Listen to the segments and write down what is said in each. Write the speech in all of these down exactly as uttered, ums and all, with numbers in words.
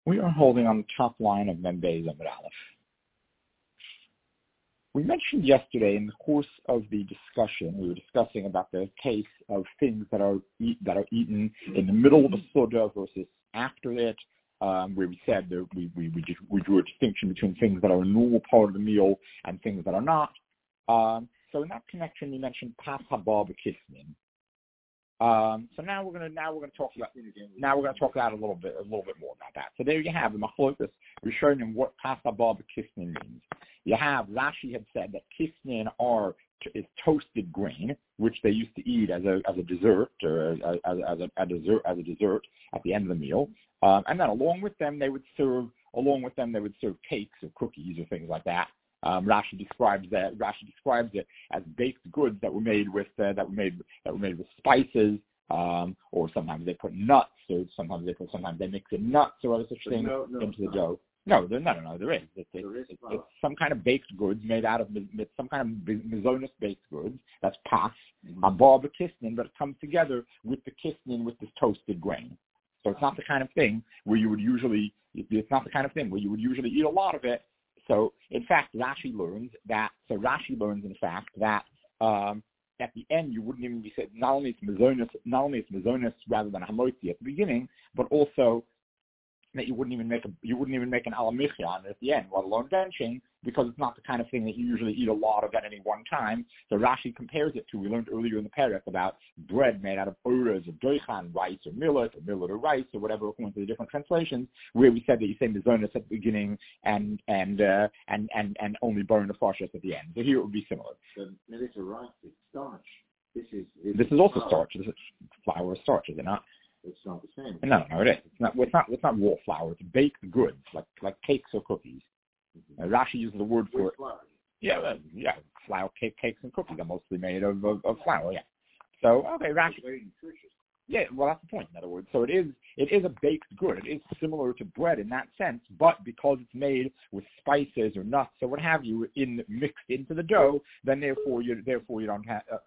We are holding on the top line of Mem Beis Amud Aleph. We mentioned yesterday in the course of the discussion, we were discussing about the case of things that are eat, that are eaten in the middle of a suda versus after it, um, where we said that we, we, we, we drew a distinction between things that are a normal part of the meal and things that are not. Um, so in that connection, we mentioned Pas Haba B'Kisnin. Um, so now we're gonna now we're gonna talk about now we're gonna talk about a little bit a little bit more about that. So there you have the Machlokas. We're showing them what Pas Haba B'Kisnin means. You have Rashi had said that kisnin are is toasted grain, which they used to eat as a as a dessert or as, as, as a, a dessert as a dessert at the end of the meal, um, and then along with them they would serve along with them they would serve cakes or cookies or things like that. Um, Rashi describes that Rashi describes it as baked goods that were made with uh, that were made that were made with spices, um, or sometimes they put nuts, or sometimes they put sometimes they mix in nuts or other such things no, no, into the dough. No, there, no, no, no, there is. It's, it's, there is it's, it's some kind of baked goods made out of some kind of mezonus baked goods. That's pas, haba b'kisnin, but it comes together with the kisnin with this toasted grain. So it's not the kind of thing where you would usually. It's not the kind of thing where you would usually eat a lot of it. So, in fact, Rashi learns that. So Rashi learns, in fact, that um, at the end you wouldn't even be said. Not only it's mezonus, not only it's mezonus rather than hamotzi at the beginning, but also that you wouldn't even make a you wouldn't even make an alamichi on it at the end, let alone benching, because it's not the kind of thing that you usually eat a lot of at any one time. So Rashi compares it to, we learned earlier in the parak about bread made out of oras or doichan, rice or millet, or millet or rice or whatever, according to the different translations, where we said that you say mezonus at the beginning and and uh, and and and only burn the farshas at the end. So here it would be similar. So millet or rice is starch. This is this, this is also starch. This is flour or starch, is it not? It's not the same. No, no, it is. It's not. It's not. It's not raw flour. It's baked goods, like like cakes or cookies. Mm-hmm. Uh, Rashi uses the word for With flour. Yeah, uh, yeah, flour, cake, cakes, and cookies are mostly made of, of, of flour. Yeah. So okay, Rashi. It's very nutritious. Yeah, well, that's the point. In other words, so it is. It is a baked good. It is similar to bread in that sense, but because it's made with spices or nuts or what have you, in mixed into the dough, then therefore you therefore you don't have. Uh,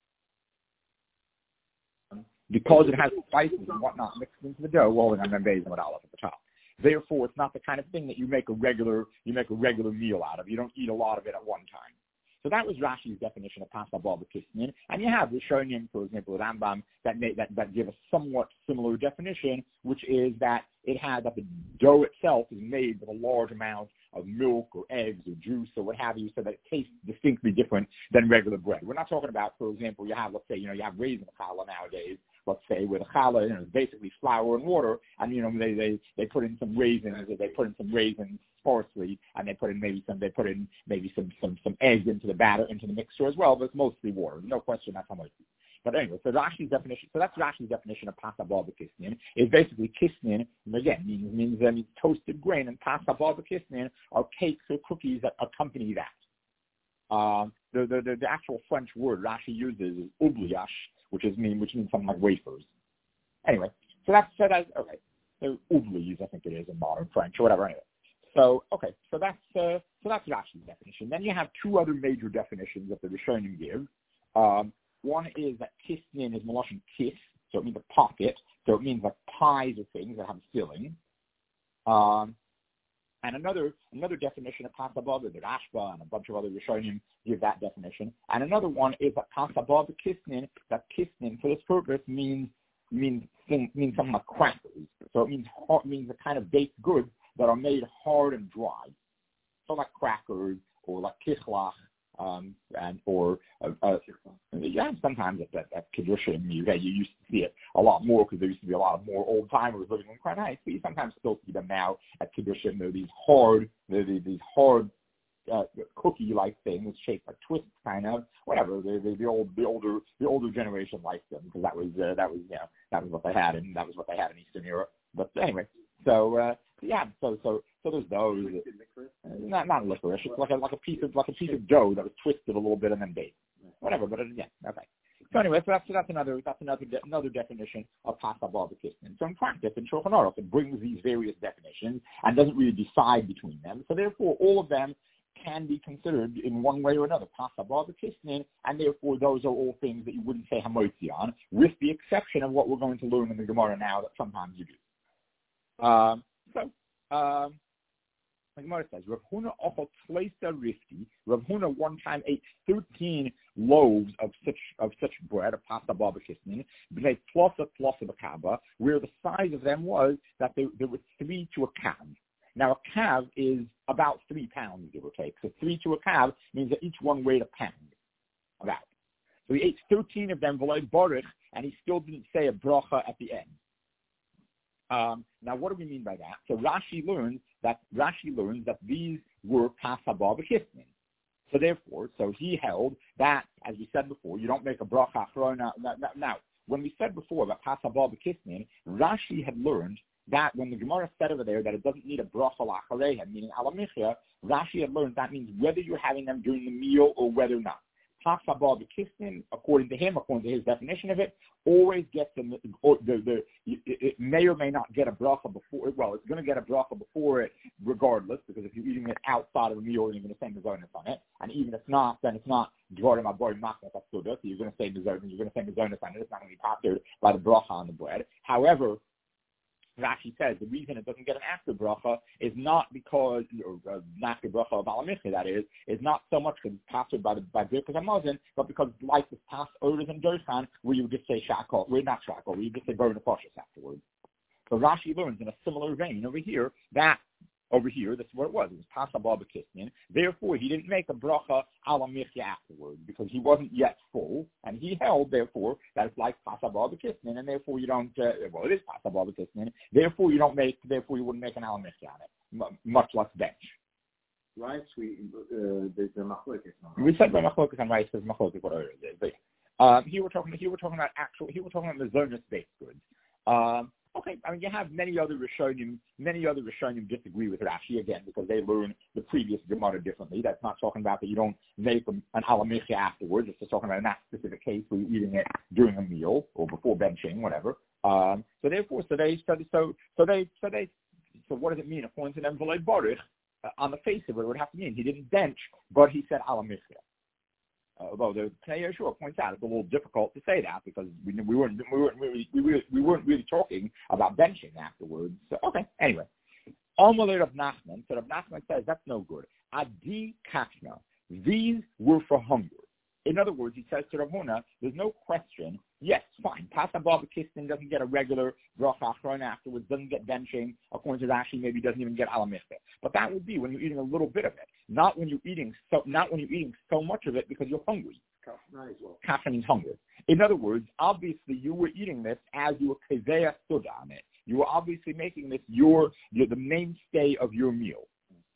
Because it has spices and whatnot mixed into the dough, rolling on Mem Beis Amud Aleph at the top. Therefore, it's not the kind of thing that you make a regular you make a regular meal out of. You don't eat a lot of it at one time. So that was Rashi's definition of Pas Haba B'Kisnin, and you have Rishonim, for example, Rambam, that may, that that give a somewhat similar definition, which is that it has that the dough itself is made with a large amount of milk or eggs or juice or what have you, so that it tastes distinctly different than regular bread. We're not talking about, for example, you have, let's say, you know, you have raisin challah nowadays, let's say, where the challah, you know, is basically flour and water, and, you know, they, they, they put in some raisins, or they put in some raisins sparsely, and they put in maybe some, they put in maybe some, some, some eggs into the batter, into the mixture as well, but it's mostly water. No question that's how much. But anyway, so Rashi's definition, so that's Rashi's definition of Pas Haba B'Kisnin, is basically kisnin, again, means, means, uh, means toasted grain, and Pas Haba B'Kisnin are cakes or cookies that accompany that. Um, the, the, the, the actual French word Rashi uses is oubliache, which is mean, which means something like wafers. Anyway, so that's, so that's, okay, so oublies, I think it is in modern French, or whatever, anyway. So, okay, so that's, uh, so that's Rashi's definition. Then you have two other major definitions that the Rishonim give. Um, One is that kisnin is Melashon kiss, so it means a pocket, so it means like pies or things that have a filling. Um, and another another definition of Pas Haba, the Rashba and a bunch of other Rishonim give that definition. And another one is that Pas Haba kisnin, that kisnin for this purpose means means means something like crackers. So it means hard, means the kind of baked goods that are made hard and dry. So like crackers or like kichlach. Um, and or uh, uh, yeah, sometimes at that at Kedushin, you you used to see it a lot more because there used to be a lot of more old timers living in Crown Heights. But you sometimes still see them now at Kedushin. They're these hard, they're these hard uh, cookie-like things shaped like twists, kind of whatever. They, they, the old, the older, the older generation liked them because that was uh, that was you know that was what they had, and that was what they had in Eastern Europe. But anyway, so uh, yeah, so so so there's those. Uh, not not licorice. It's like a like a piece of like a piece of dough that was twisted a little bit and then baked. Whatever, but it, yeah, okay. So anyway, so that's so that's another that's another de- another definition of Pas Haba B'Kisnin. So in practice, in Shulchan Aruch, it brings these various definitions and doesn't really decide between them. So therefore, all of them can be considered in one way or another Pas Haba B'Kisnin, and therefore those are all things that you wouldn't say hamotzi on, with the exception of what we're going to learn in the Gemara now that sometimes you do. Um, so Um, like Gemara says, Rav Huna ochel tleisa rifti. Rav Huna one time ate thirteen loaves of such of such bread, of pasta baba kisnin, b'nei plosa plosa b'kaba, where the size of them was that they, there were three to a kav. Now a kav is about three pounds, give or take. So three to a kav means that each one weighed a pound, about. So he ate thirteen of them, v'loi borich, and he still didn't say a bracha at the end. Um, now, what do we mean by that? So Rashi learns that Rashi learns that these were pasabah b'kisnin. So therefore, so he held that, as we said before, you don't make a bracha achrona. Now, when we said before about pasabah b'kisnin, Rashi had learned that when the Gemara said over there that it doesn't need a bracha l'acharehem, meaning alamichya, Rashi had learned that means whether you're having them during the meal or whether not. Pasabah b'kisnin, according to him, according to his definition of it, always gets the, the, the it, it may or may not get a bracha before. Well, it's going to get a bracha before it, regardless, because if you're eating it outside of a meal, you're going to say mezonus on it, and even if not, then it's not dvarim aborim machnas asuda. So you're going to say mezonus. You're going to say mezonus on it. It's not going to be popped by the bracha on the bread. However, Rashi says the reason it doesn't get an after bracha is not because, or uh, after bracha of alamichya, that is, is not so much because it's passed by the by Birkas Hamazon, but because like this past orders and Dosan, where you would just say shakol, where not shakol, where you just say burn the pashas afterwards. So Rashi learns in a similar vein over here that over here, this is what it was. It was pasabah b'kisnin. Therefore, he didn't make a bracha alamichya afterwards because he wasn't yet full, and he held, therefore, that it's like pasabah b'kisnin, and therefore you don't. Uh, well, it is pasabah b'kisnin. Therefore, you don't make. Therefore, you wouldn't make an alamichya on it, m- much less bench. Rice, we uh, there's a machlokas. We said by machlokas and rice is machlokas what it is. But um, here we're talking. Here we're talking about actual. Here we're talking about the zonas baked goods. Um, Okay, I mean, you have many other Rishonim, many other Rishonim disagree with Rashi, again, because they learn the previous Gemara differently. That's not talking about that you don't make an alamichya afterwards. It's just talking about in that specific case where you're eating it during a meal or before benching, whatever. Um, so therefore, so they, so, so, so they, so they, so what does it mean? According to them, V'lei Baruch, uh, on the face of it, it would have to mean he didn't bench, but he said alamichya. Uh, although the Pnei Yehoshua points out it's a little difficult to say that because we, we weren't we weren't really we, were, we weren't really talking about benching afterwards. So okay, anyway, Amalei Rav Nachman. So Rav Nachman says that's no good. Adi kachna. These were for hunger. In other words, he says to Rav Huna, there's no question. Yes, fine. Pasabah b'kisnin doesn't get a regular bracha achrona afterwards, doesn't get benching. According to Rashi, maybe doesn't even get alamichya. But that would be when you're eating a little bit of it, not when you're eating so not when you're eating so much of it because you're hungry. Kafna means hunger. In other words, obviously you were eating this as you were keveya stood on it. You were obviously making this your, your the mainstay of your meal.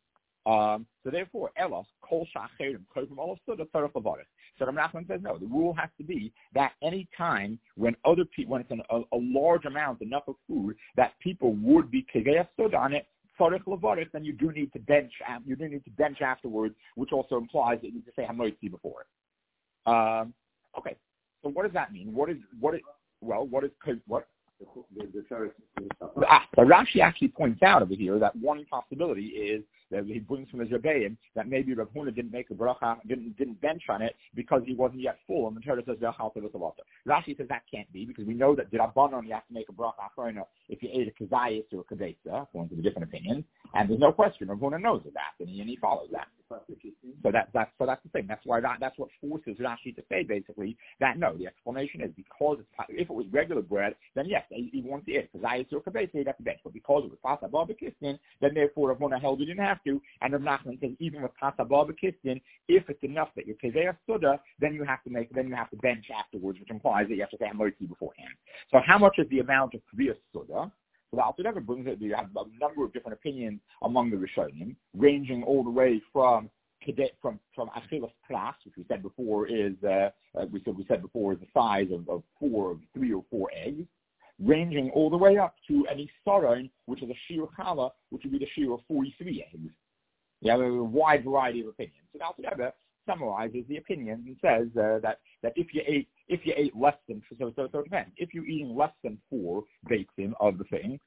Um, so therefore, elos kol shacherim koyim olav suda tzarich levarich. So Rav Nachman says no. The rule has to be that any time when other people, when it's an, a, a large amount, enough of food that people would be kegei sod on it, tzarich levarich, then you do need to bench. You do need to bench afterwards, which also implies that you need to say hamotzi before it. Um, okay. So what does that mean? What is what is well? What is what? The, the, the, ah, but Rashi actually points out over here that one possibility is that he brings from the Rebbeim that maybe Rav Huna didn't make a bracha, didn't didn't bench on it because he wasn't yet full, and the Torah says Rashi says that can't be because we know that D'Rabbanan you have to make a bracha achrona if you ate a kazayis or a kavesa, according to the different opinions, and there's no question Rav Huna knows of that, and he, and he follows that. So that that's so that's the thing. That's why that, that's what forces Rashi to say basically that no, the explanation is because it's, if it was regular bread, then yes, he, he wants to eat it kazayis or kavesa, he'd have to bench, but because it was pasabah b'kisnin, then therefore Rav Huna held he didn't have to, and Rav Nachman says even with pasabah b'kisnin, if it's enough that you're keveya suda, then you have to make, then you have to bench afterwards, which implies that you have to say hamotzi beforehand. So how much is the amount of keveya suda? So the Alter Rebbe brings it. You have a number of different opinions among the Rishonim, ranging all the way from from from achilas pras, which we said before is uh, uh, we said we said before is the size of, of four of three or four eggs, ranging all the way up to an isaron, which is a shir chala, which would be the shir of forty-three eggs. You have a wide variety of opinions. So the Alter Rebbe summarizes the opinions and says uh, that that if you ate if you ate less than so so so it depends. If you're eating less than four baked-in of the thing,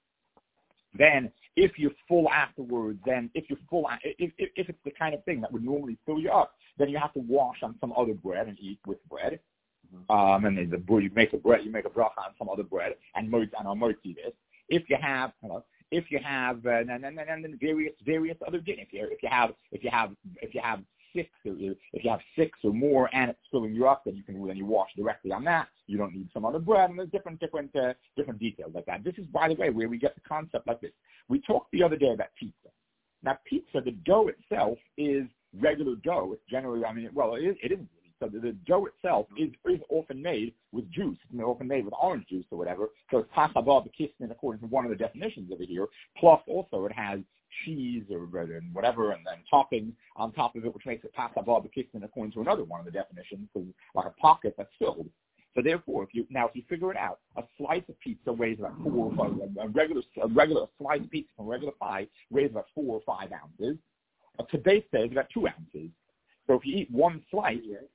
then if you're full afterwards, then if you're full if, if if it's the kind of thing that would normally fill you up, then you have to wash on some other bread and eat with bread. Mm-hmm. Um, and then the you make a bread, you make a bracha on some other bread and moitz and motzi this. If you have hello, if you have uh, and, and, and then various various other din. If you if you have if you have if you have six or if you have six or more and it's filling you up, then you can then you wash directly on that. You don't need some other bread, and there's different different uh, different details like that. This is, by the way, where we get the concept like this. We talked the other day about pizza. Now, pizza, the dough itself is regular dough. It's generally, I mean, well, it, is, it isn't. So the, the dough itself is, is often made with juice. It's often made with orange juice or whatever. So it's pasabah b'kisnin according to one of the definitions over here. Plus, also, it has cheese or whatever, and then toppings on top of it, which makes it pasabah b'kisnin according to another one of the definitions, like a pocket that's filled. So therefore, if you now if you figure it out, a slice of pizza weighs about four or five. A regular a regular slice of pizza from regular pie weighs about four or five ounces. A kibetza is about two ounces. So if you eat one slice,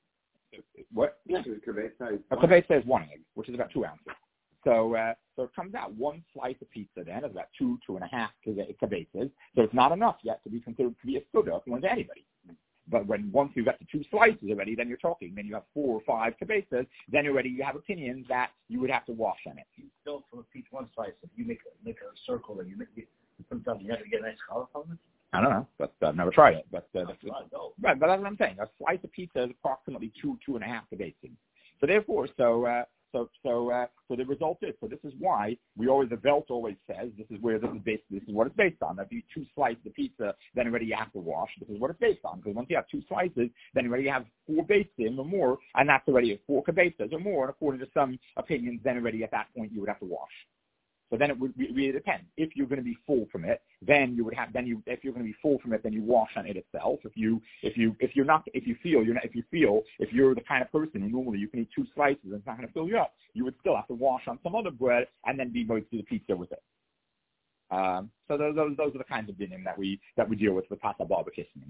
what? Yeah, a kibetza is one egg, which is about two ounces. So uh, so it comes out one slice of pizza then is about two two and a half kibetzas. So it's not enough yet to be considered to be a suda to anybody. But when once you've got the two slices already, then you're talking. Then you have four or five kibetzas. Then already you have opinions that you would have to wash on it. Still, for each one slice, if you make a, make a circle and you make it, you put it down, you have to get a nice color from it. I don't know, but I've never tried it. But uh, that's, no. right, but that's what I'm saying. A slice of pizza is approximately two two and a half kibetzas. So therefore, so. Uh, So, so, uh, so the result is, so this is why we always, the Welt always says, this is where this is based, this is what it's based on. If you two slices of pizza, then already you have to wash. This is what it's based on. Because once you have two slices, then already you have four basin or more, and that's already four kibetzas or more. And according to some opinions, then already at that point you would have to wash. So then it would really depend. If you're going to be full from it, then you would have. Then you, if you're going to be full from it, then you wash on it itself. If you, if you, if you're not, if you feel you're not, if you feel, if you're the kind of person who normally you can eat two slices and it's not going to fill you up, you would still have to wash on some other bread and then be moved to the pizza with it. Um, so those, those, those are the kinds of dinim that we that we deal with with pasabah b'kisnin.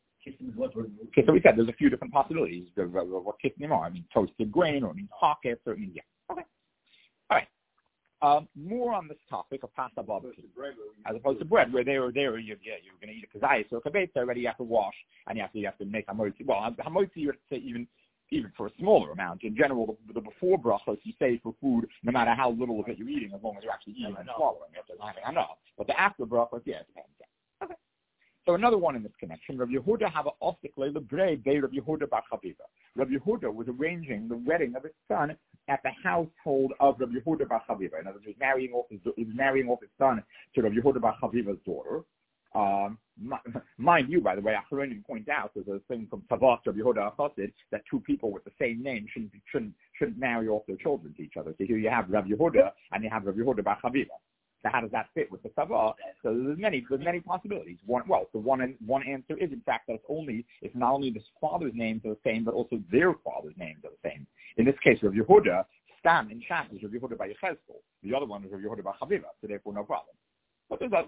Okay, so we said there's a few different possibilities of what kisnim are. I mean, toasted grain, or I mean pockets, or I mean, yeah. Okay. All right. Um, more on this topic of pasabah as opposed to bread, where they were there, you, yeah, you're going to eat a kazayis or a kabetza already. You have to wash and you have to you have to make hamotzi. Well, hamotzi you have to say even even for a smaller amount. In general, the, the before brachos you say for food, no matter how little of it you're eating, as long as you're actually eating and swallowing it. I know, but the after brachos, yeah, it depends. Yeah. Okay. So another one in this connection, Rabbi Yehuda have a ostik le'lebrei bei Rabbi Yehuda bar Chaviva. Rabbi Yehuda was arranging the wedding of his son at the household of Rabbi Yehuda bar Chaviva. In other words, he was marrying off his, he was marrying off his son to Rabbi Yehuda bar Chaviva's daughter. Um, mind you, by the way, Acharonim point out there's a thing from Tavas Rabbi Yehuda Achosid that two people with the same name shouldn't shouldn't shouldn't marry off their children to each other. So here you have Rabbi Yehuda and you have Rabbi Yehuda bar Chaviva. So how does that fit with the Tavah? So there's many, there's many possibilities. One, well, the one, one answer is in fact that it's only, it's not only the father's names are the same, but also their father's names are the same. In this case, Rav Yehuda, Stam in Shas is Rav Yehuda by Yechezkel. The other one is Rav Yehuda by Chaviva, so therefore no problem. But there's a,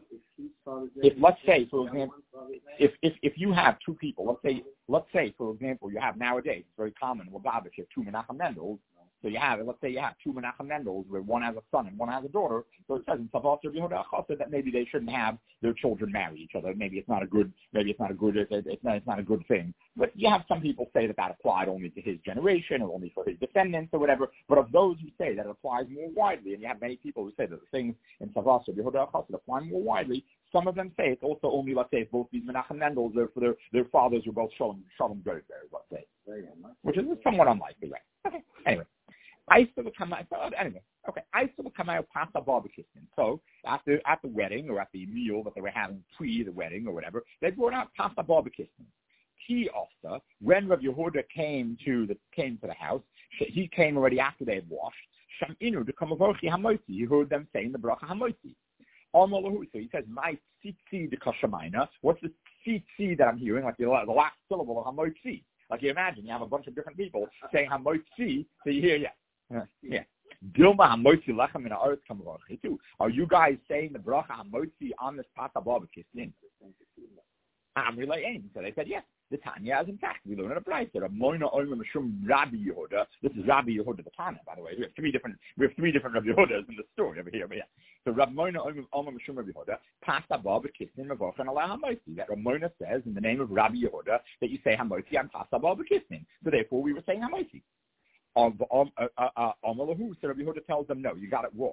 if let's say, for example, if, if if you have two people, let's say, let's say, for example, you have nowadays, it's very common, well, Bob, if you have two Menachem Mendels, so you have, let's say you have two Menachem Mendels where one has a son and one has a daughter. So it says in Tavos Rabbi Yehuda Achosid that maybe they shouldn't have their children marry each other. Maybe it's not a good, maybe it's not a good, it's not, it's not a good thing. But you have some people say that that applied only to his generation or only for his descendants or whatever. But of those who say that it applies more widely, and you have many people who say that the things in Tavos Rabbi Yehuda Achosid apply more widely. Some of them say it's also only, let's say, if both these Menachem Mendels, for their their fathers were both Shalom Shalom Goldberg, let's say, which is somewhat unlikely, right? Okay. Anyway. I still come out. Anyway, okay. I still come out past the barbecue. So at the at the wedding or at the meal that they were having pre the wedding or whatever, they brought out past the barbecue. He also, when Rav Yehuda came to the came to the house, he came already after they had washed. Sham inu to come avochi hamosi. He heard them saying the bracha hamosi. So he says, my tzitzi de kashamayna. What's the tzitzi that I'm hearing? Like the, the last syllable of hamosi. Like you imagine, you have a bunch of different people saying hamosi. So you hear, yeah. Uh, yeah. Dilma hamotzi lechem in haaretz kamavachi too. Are you guys saying the bracha hamotzi on this pasabah b'kisnin? I'm relaying. So they said yes. The Tanya is in fact we learn it a price. Moina oimer mishum Rabbi Yehuda. This is Rabbi Yehuda the Tanya, by the way. We have three different we have three different Rabbi Yehudas in the story over here. But yeah. So Rabbi Moina oimer mishum Rabbi Yehuda pasabah b'kisnin mavochan ala hamotzi. That Ramona says in the name of Rabbi Yehuda that you say hamotzi on pasabah b'kisnin. So therefore we were saying hamotzi. Of um, uh, uh, uh, so Rabbi Yehuda tells them, no, you got it wrong.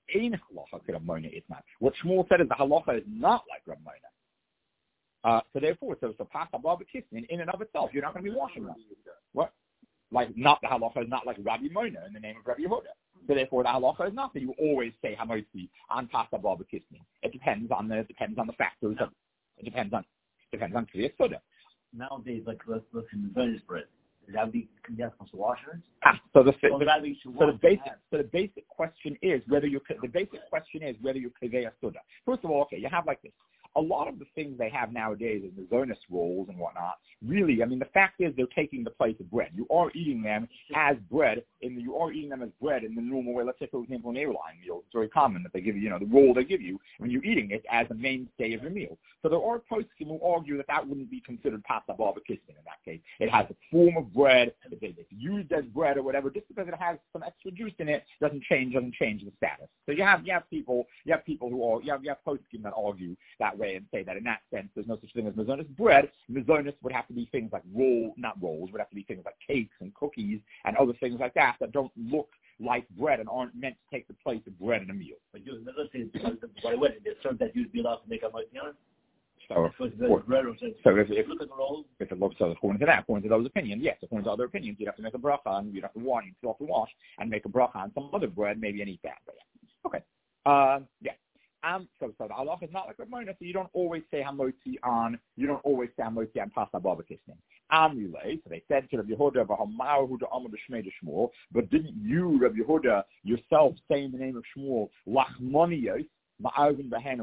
ein halacha Rav Mona is not. What Shmuel said is the halacha is not like Rav Mona. Uh, so therefore, so so pas above kisnin in and of itself, you're not going to be washing them. What? Like not the halacha is not like Rabbi Mona in the name of Rabbi Yehuda. So therefore, the halacha is not that you always say hamotzi on pas above kisnin. It depends on the it depends on the factors. Of, it depends on depends on kriyas soda. Nowadays, like let's look in the Venice bread. Is that be can be supposed to wash it? Ah, so the, so the, the so the basic so the basic question is whether you the basic question is whether you kaveh soda. First of all, okay, you have like this. A lot of the things they have nowadays in the Zonis rolls and whatnot, really, I mean, the fact is they're taking the place of bread. You are eating them as bread, and you are eating them as bread in the normal way. Let's say, for example, an airline meal. It's very common that they give you, you know, the roll they give you when you're eating it as a mainstay of your meal. So there are posts who argue that that wouldn't be considered pasta barbechistin in that case. It has a form of bread. It's used as bread or whatever. Just because it has some extra juice in it doesn't change doesn't change the status. So you have you have people you have people who are you have you have posts that argue that way and say that in that sense there's no such thing as mazonis bread. Mazonis would have to be things like roll, not rolls, would have to be things like cakes and cookies and other things like that that don't look like bread and aren't meant to take the place of bread in a meal. But you, let's say, by the way, they serve that you'd be allowed to make a martini. So, so, so if, if, look at the roll. if it looks so according to that, according to those opinions, yes. According to other opinions, you'd have to make a bracha and you'd have to wash, you'd still have to wash and make a bracha on some other bread, maybe and eat that. But yeah. Okay. Uh, yeah. Um, so, so the halacha is not like Rav Mona, so you don't always say hamotzi on, you don't always say hamotzi on pasta barbechisnin. Amule, so they said to Rav Yehuda, v'hamar huda amar b'shmei de Shmuel, but didn't you, Rav Yehuda, yourself say in the name of Shmuel, lachmoniyos, that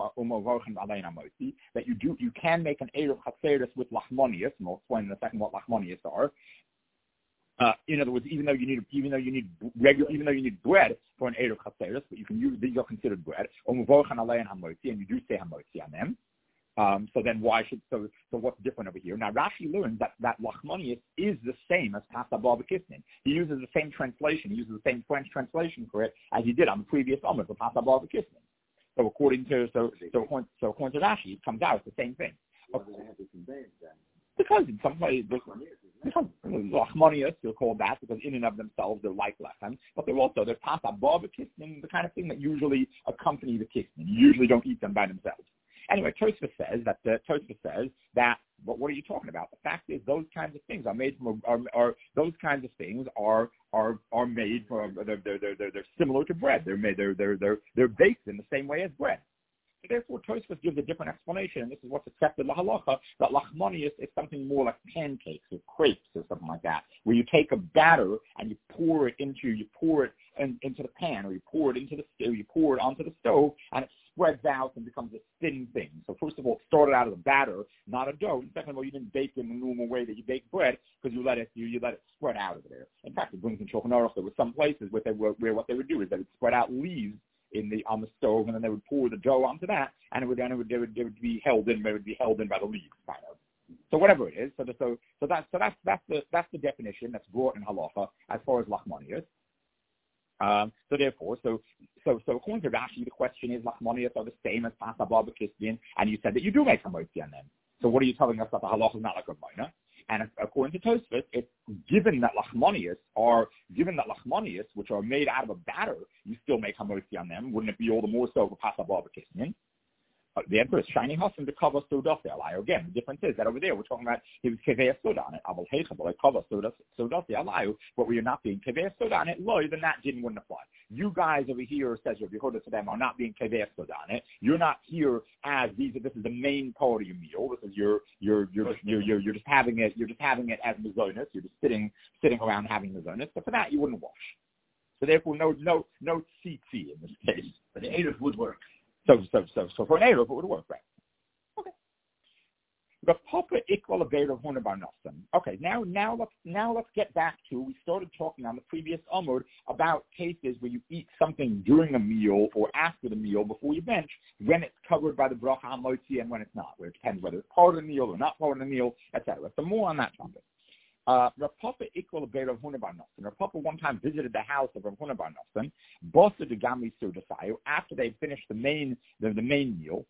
you do, you can make an eruv chatzeris with lachmonius, and I'll explain in a second what lachmonius are. Uh, in other words, even though you need, even though you need regular, even though you need bread for an eruv chatzeris, but you can use these are considered bread. And you do say hamotzi on them. Um, so then why should so so what's different over here? Now Rashi learns that that lachmonius is the same as pasta barbechisnin. He uses the same translation. He uses the same French translation for it as he did on the previous Omer for pasta barbechisnin. So according to so so according, so according to Rashi, it comes out it's the same thing. Because in some ways, because lachmonius, they're called that because in and of themselves they're like lechem, but they're also they're pasta barbechisnin, the kind of thing that usually accompany the kisnin. You usually don't eat them by themselves. Anyway, Tosfos says that the Tosfos says that. But what are you talking about? The fact is, those kinds of things are made from. Are, are those kinds of things are are are made from. They're they're they're, they're similar to bread. They're made. They're they're they're they're baked in the same way as bread. So therefore, Tosfos gives a different explanation, and this is what's accepted la halacha. That lachmonius is something more like pancakes or crepes or something like that, where you take a batter and you pour it into you pour it in, into the pan, or you pour it into the stove, you pour it onto the stove, and it spreads out and becomes a thin thing. So first of all, it started out as a batter, not a dough. And second of all, you didn't bake it in the normal way that you bake bread because you let it you, you let it spread out of there. In fact, it brings in Shulchan Aruch. There were some places where they were, where what they would do is they would spread out leaves in the on the stove, and then they would pour the dough onto that, and it would then it would, they would, they would be held in. They would be held in by the leaves, kind of. So whatever it is, so the, so so that's so that's that's the that's the definition that's brought in halacha as far as lachmonius. Um, so therefore, so so so according to Rashi, the question is lachmonius are the same as pasta barbechistin, and you said that you do make hamotzi on them. So what are you telling us that the halacha is not like Rav Mona? And according to Tosfos, it's given that lachmonius are given that lachmonius, which are made out of a batter, you still make hamotzi on them. Wouldn't it be all the more so for pasta barbechistin? Uh, the answer is shining husband to cover sodas. Again, the difference is that over there we're talking about he was kevei soda on it. Abel heichel like cover sodas sodas alayu, but we are not being kevei soda on it. Loy, then that didn't wouldn't apply. You guys over here, says Rav Yehuda to them, are not being kevei soda on it. You're not here as these. This is the main part of your meal. This is your you're you're you're you're, you're just having it. You're just having it as mazonis. You're just sitting sitting around having mazonis. So for that you wouldn't wash. So therefore, no no no tzitzi in this case. But the eruv would work. So, so, so, so for an eruv, it would work, right? Okay. The papa equal a beir of huna bar nosan. Okay, now, now let's now let's get back to we started talking on the previous amud about cases where you eat something during a meal or after the meal before you bench when it's covered by the bracha hamotzi and when it's not, where it depends whether it's part of the meal or not part of the meal, et cetera. So more on that topic. Uh, Rav Papa equal a beir of huna bar nosan. Rav Papa one time visited the house of Rav Huna bar nosan, bosa de gamli sudasayu, after they finished the main the, the main meal.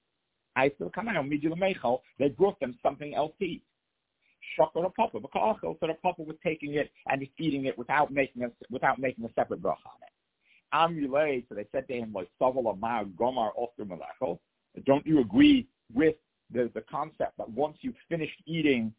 I still come out midul they brought them something else to eat. Shokar Rav Papa, because so Rav Papa was taking it and just eating it without making a without making a separate bracha on it. Amulei, so they said to him, like, Savala Ma Gomar Oster Melechel. Don't you agree with the, the concept that once you've finished eating,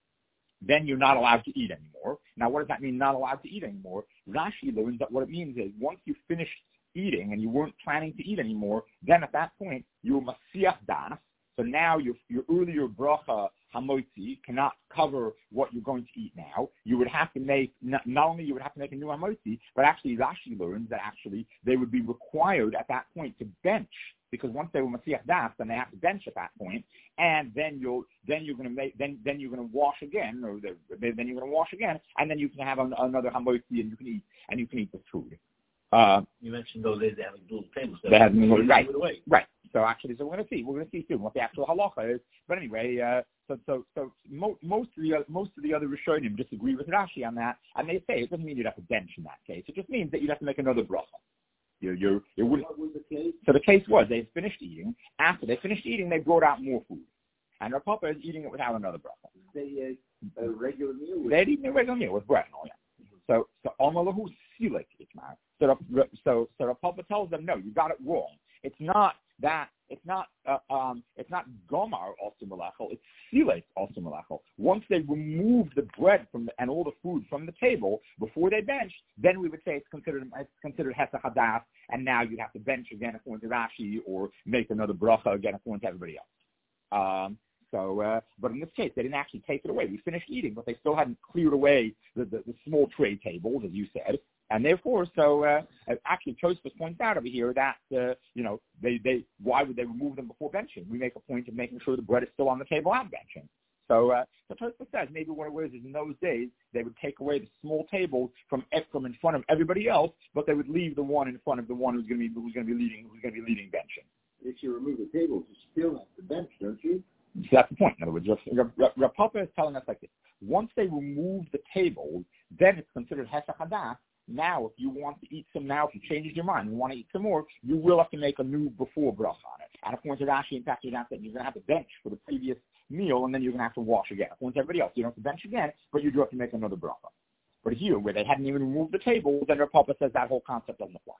then you're not allowed to eat anymore? Now, what does that mean, not allowed to eat anymore? Rashi learns that what it means is once you finished eating and you weren't planning to eat anymore, then at that point, you're Masiach Das. So now your, your earlier bracha hamotzi cannot cover what you're going to eat now. You would have to make, not, not only you would have to make a new hamotzi, but actually Rashi learns that actually they would be required at that point to bench, because once they were Masiach Das, then they have to bench at that point, and then you'll then you're going to make then then you're going to wash again, or the, then you're going to wash again, and then you can have an, another hamotzi and you can eat and you can eat the food. Uh, you mentioned those days they have dual tables. They had right, right. So actually, so we're going to see. We're going to see soon what the actual halacha is. But anyway, uh, so so so mo- most of the most of the other Rishonim disagree with Rashi on that, and they say it doesn't mean you'd have to bench in that case. It just means that you'd have to make another bracha. You're, you're, you're, what was the case? So the case was they finished eating. After they finished eating, they brought out more food, and their papa is eating it without another bracha. They ate a regular meal. With They're eating a regular meal with bread and all that. So so Amalahu Silik Itmar. So the, so so the papa tells them, no, you got it wrong. It's not that. It's not. Uh, um. It's not Gomar also Malachal. It's Silik also Malachal. Once they removed the bread from the, and all the food from the table before they benched, then we would say it's considered it's considered Hesach Hadas, and now you'd have to bench again according to Rashi, or make another bracha again according to everybody else. Um. So, uh, but in this case, they didn't actually take it away. We finished eating, but they still hadn't cleared away the, the, the small tray tables, as you said. And therefore, so uh, actually, Tosfos points out over here that, uh, you know, they, they why would they remove them before benching? We make a point of making sure the bread is still on the table at benching. So, uh, so Tosfos says maybe what it was is in those days, they would take away the small tables from from in front of everybody else, but they would leave the one in front of the one who's going to be who's going to be leading who's going to be leading benching. If you remove the tables, you still have to bench, don't you? So that's the point. In other words, Rav Papa is telling us like this. Once they remove the tables, then it's considered Hesach Hadas. Now, if you want to eat some now, if you change your mind, you want to eat some more, you will have to make a new before bracha on it. And according to Rashi, in fact, you're going to have to bench for the previous meal, and then you're going to have to wash again. According to everybody else, you don't have to bench again, but you do have to make another bracha. But here, where they hadn't even removed the tables, then Rav Papa says that whole concept doesn't apply.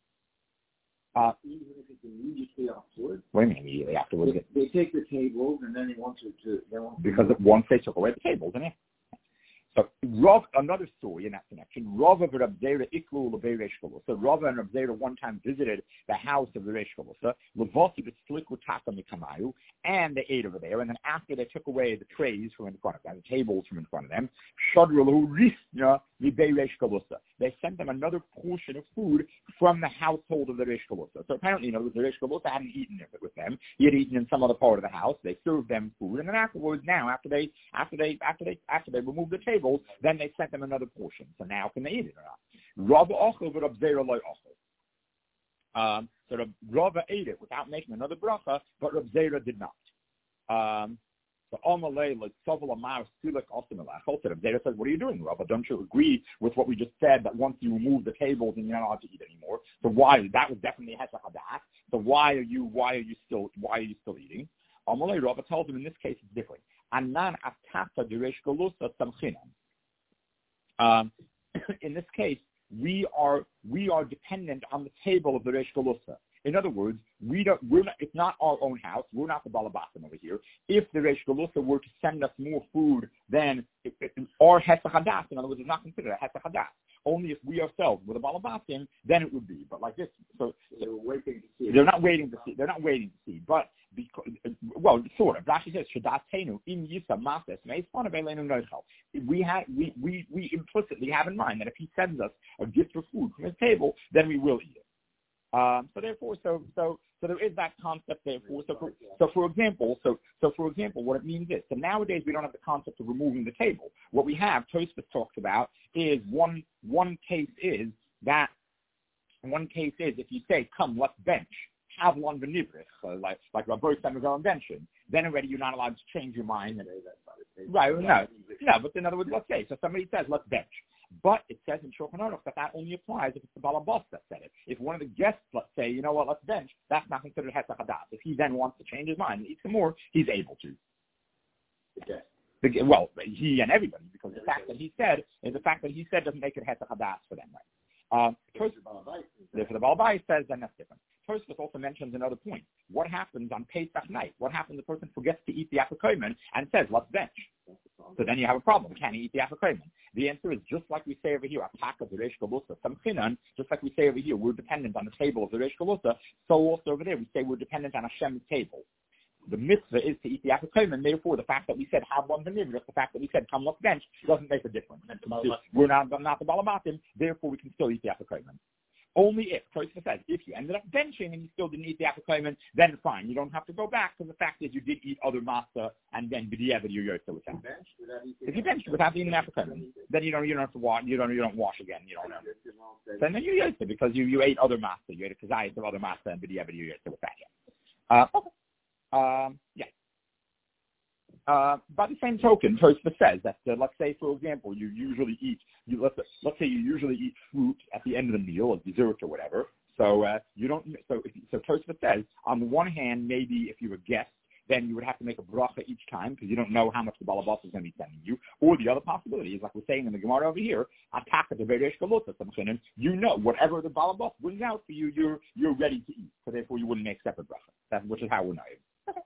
Uh, Even if it's immediately afterwards. What do you mean immediately afterwards? They, they take the tables and then they want to. to they want because to once they took away the tables, didn't it? So Rav, another story in that connection. Rav of Reb Zera iklu lebei Reish Galusa. So Rav and Reb Zera one time visited the house of the Reish Galusa. Levasi b'tzliku taka mikamayu, and they ate over there. And then after they took away the trays from in front of them, the tables from in front of them, shadralu risna lebei Reish Galusa. They sent them another portion of food from the household of the Reish Galusa. So apparently, you know, the Reish Galusa hadn't eaten it with them. He had eaten in some other part of the house. They served them food, and then afterwards, now after they after they after they after they removed the table. Then they sent them another portion. So now can they eat it or not? Rava ochel, but Reb Zera loy ochel. Um, so Rava ate it without making another bracha, but Reb Zera did not. Um, so Amalei like Sovel Amar Silik Osimilach. Reb Zera says, "What are you doing, Rava? Don't you agree with what we just said that once you remove the tables and you're not allowed to eat anymore? So why that was definitely Hesach Hadas. So why are you why are you still why are you still eating?" Amalei Rava tells him in this case it's different. Anan atata deresh galusa samchinam. Um, in this case, we are we are dependent on the table of the Reish Galusa. In other words, we don't. We're not. It's not our own house. We're not the balabasim over here. If the Reish Galusa were to send us more food, then it, it, our Hesach Hadas, in other words, is not considered a Hesach Hadas. Only if we ourselves were the balabasim, then it would be. But like this, so they're waiting to see. They're not waiting to see. They're not waiting to see. But because, well, sort of. Rashi says, "Shadatenu im yisa mases meisfana beilenu noichal." We have we, we we implicitly have in mind that if he sends us a gift of food from his table, then we will eat it. Um, so therefore, so so so there is that concept. Therefore, so for, so for example, so so for example, what it means is, so nowadays we don't have the concept of removing the table. What we have, Tosfos talks about, is one one case is that one case is if you say, "Come, let's bench." Have one v'nivrich, so like like Rabbi Samuel mentioned, then already you're not allowed to change your mind. And, right? No, no. But in other words, let's say so somebody says let's bench, but it says in Shulchan Aruch that that only applies if it's the balabas that said it. If one of the guests, let's say, you know what, let's bench, that's not considered Hesach Hadas. If he then wants to change his mind and eat some more, he's able to. Okay. The, well, he and everybody, because the fact that he said is the fact that he said doesn't make it Hesach Hadas for them, right? Uh, If the Baal Bayis is if the Baal Bayis says, then that's different. Tosfos also mentions another point. What happens on Pesach night? What happens if the person forgets to eat the afikomen and says, let's bench? So then you have a problem. Can he eat the afikomen? The answer is just like we say over here, Apak of the Reish Galusa, some chinan, just like we say over here, we're dependent on the table of the Reish Galusa, so also over there we say we're dependent on Hashem's table. The mitzvah is to eat the afikomen, therefore the fact that we said have one the just the fact that we said come look bench doesn't make a difference. We're not, not the Balamatim, therefore we can still eat the afikomen. Only if, Tosfos says, if you ended up benching and you still didn't eat the afikomen, then fine. You don't have to go back because the fact is you did eat other masa and then b'diavad you yotza with that. If you bench without eating afikomen, then you don't you don't have to wash you don't you don't wash again. You don't know. So then you yotza because you, you ate other masa. You ate a kazayis of other masa and b'diavad you yotza with that. Yeah. Uh, okay. Um, yeah. Uh, by the same token, Tosfos says that, uh, let's say, for example, you usually eat, you, let's, let's say you usually eat fruit at the end of the meal, a dessert or whatever. So uh, you don't. So if, so Tosfos says, on the one hand, maybe if you're a guest, then you would have to make a bracha each time because you don't know how much the balabas is going to be sending you. Or the other possibility is, like we're saying in the Gemara over here, attack at the Beresh Galusa, you know whatever the balabas brings out for you, you're you're ready to eat. So therefore, you wouldn't make separate bracha. That's which is how we're knowing.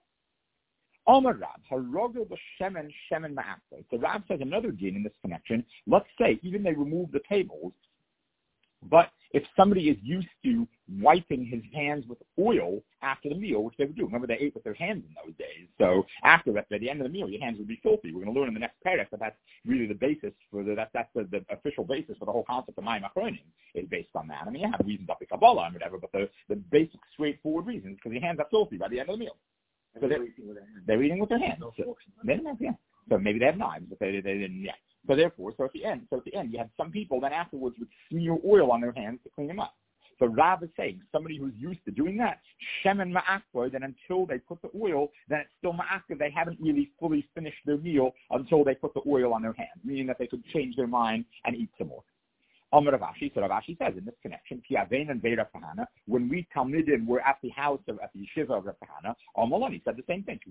Omar Rab, Harogo b'shemen shemen ma'aseh. So Rab says another din in this connection. Let's say even they remove the tables, but if somebody is used to wiping his hands with oil after the meal, which they would do. Remember, they ate with their hands in those days. So after at the end of the meal, your hands would be filthy. We're going to learn in the next paragraph that that's really the basis for the, that, that's the, the official basis for the whole concept of Mayim Achronim is based on that. I mean, you have reasons up to Kabbalah and whatever, but the, the basic straightforward reasons because your hands are filthy by the end of the meal. So they're, they're eating with their hands. So, they didn't have, yeah. So maybe they have knives, but they, they didn't, yeah. So therefore, so at the end, so at the end, you have some people that afterwards would smear oil on their hands to clean them up. So Rav is saying, somebody who's used to doing that, shemen ma'akboy, then until they put the oil, then it's still ma'akboy. They haven't really fully finished their meal until they put the oil on their hands, meaning that they could change their mind and eat some more. Amar Rav Ashi, so Rav Ashi says in this connection, Kiyavein and Ve'Rav Kahana, when we Talmidim were at the house of, at the yeshiva of Rav Kahana, Amalani said the same thing.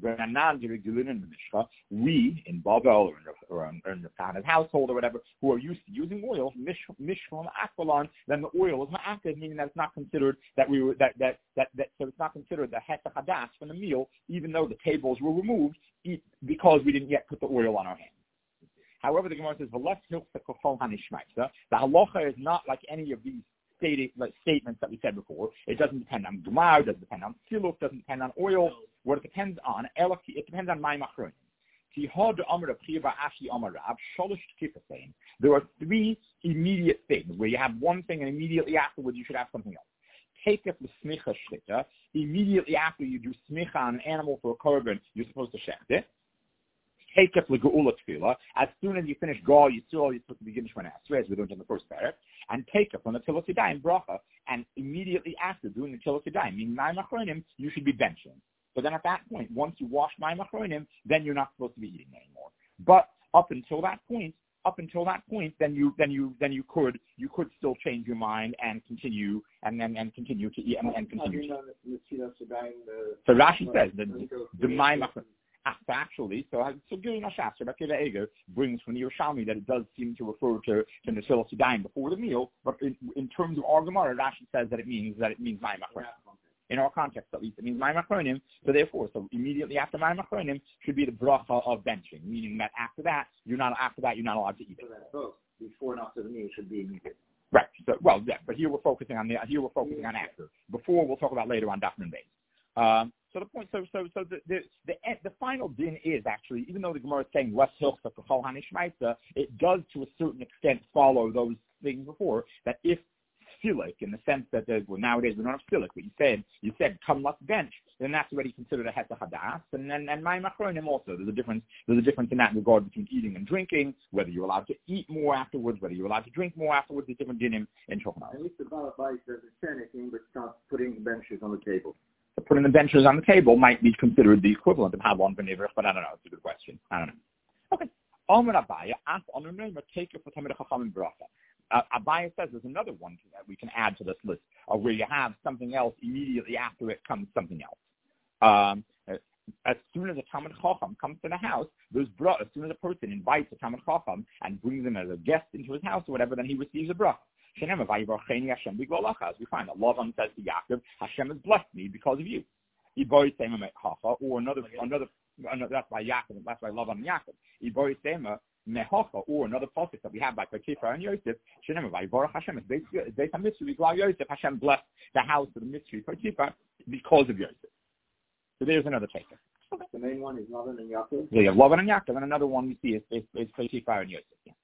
We, in Bavel or in, or in, or in Rav Kahana's household or whatever, who are used to using oil, mishron akbalon, then the oil is ma'akid, meaning that it's not considered that we were, that, that, that, that so it's not considered the hesach hadas from the meal, even though the tables were removed, because we didn't yet put the oil on our hands. However, the Gemara says, the halacha is not like any of these stated, like, statements that we said before. It doesn't depend on Gemar, it doesn't depend on siluk, doesn't depend on oil. What it depends on, it depends on Mayim Achronim. There are three immediate things where you have one thing and immediately afterwards you should have something else. Take it the smicha shlita. Immediately after you do smicha on an animal for a korban, you're supposed to shecht it. Take up the geula tefillah. As soon as you finish Gaul Yisrael, you're supposed to begin Shemona Esrei, as we learned in the first paragraph, and take up on the Tilas Yadayim bracha, and immediately after doing the Tilas Yadayim, meaning Mayim Achronim, you should be benching. So then at that point, once you wash Mayim Achronim, then you're not supposed to be eating anymore. But up until that point, up until that point, then you then you then you could you could still change your mind and continue and then and continue to eat and, and continue. So Rashi says that the Mayim Achronim. Actually, so so Gilin Hashasher, Bakiva Eger brings from the Yerushalmi that it does seem to refer to to Nesilas Yadayim before the meal, but in, in terms of our Gemara, Rashi says that it means that it means Mayim Achronim. In our context, at least, it means Mayim Achronim. So therefore, so immediately after Mayim Achronim should be the bracha of benching, meaning that after that you're not after that you're not allowed to eat it. So before and after the meal should be immediate. Right. So well, yeah, but here we're focusing on the here we're focusing on after. Before we'll talk about later on Daf and Beis. Um, so the point, so so so the the the, the final din is actually, even though the Gemara is saying less hilchsa k'chol hanishmaita, it does to a certain extent follow those things before. That if silik, in the sense that there's, well, nowadays we don't have silik, but you said you said come let's bench, then that's already considered a hesach hadas, and then and Mayim Achronim also. There's a difference. There's a difference in that regard between eating and drinking. Whether you're allowed to eat more afterwards, whether you're allowed to drink more afterwards, there's different dinim in Shulchan. At least the Baal Bayis doesn't say anything, but starts putting benches on the table. So putting the benches on the table might be considered the equivalent of Havon B'Nevrich, but I don't know. It's a good question. I don't know. Okay. Omer Abaya, Af Onunoima, take it for Tamid Chacham and Bracha. Abaya says there's another one that we can add to this list, of where you have something else immediately after it comes something else. Um, as soon as a Talmid Chacham comes to the house, there's bracha. As soon as a person invites a Talmid Chacham and brings him as a guest into his house or whatever, then he receives a bracha. Shenema Vayivarcheni Hashem B'Gvolacha. As we find that Lavan says to Yaakov, Hashem has blessed me because of you. Iboy Sema Mechacha, or another, another, another, that's by Yaakov, that's by Lavan and Yaakov. Iboy Sema Mechacha, or another prophet that we have by Potiphar and Yosef. Shenema Vayivarach Hashem. It's based on Mitzvah B'Gvol Yosef. Hashem blessed the house of the Mitzvah Potiphar because of Yosef. So there's another taker. Okay. The main one is Lavan and Yaakov. Yeah, you have Lavan and Yaakov, and another one we see is is, is Potiphar and Yosef. Yeah.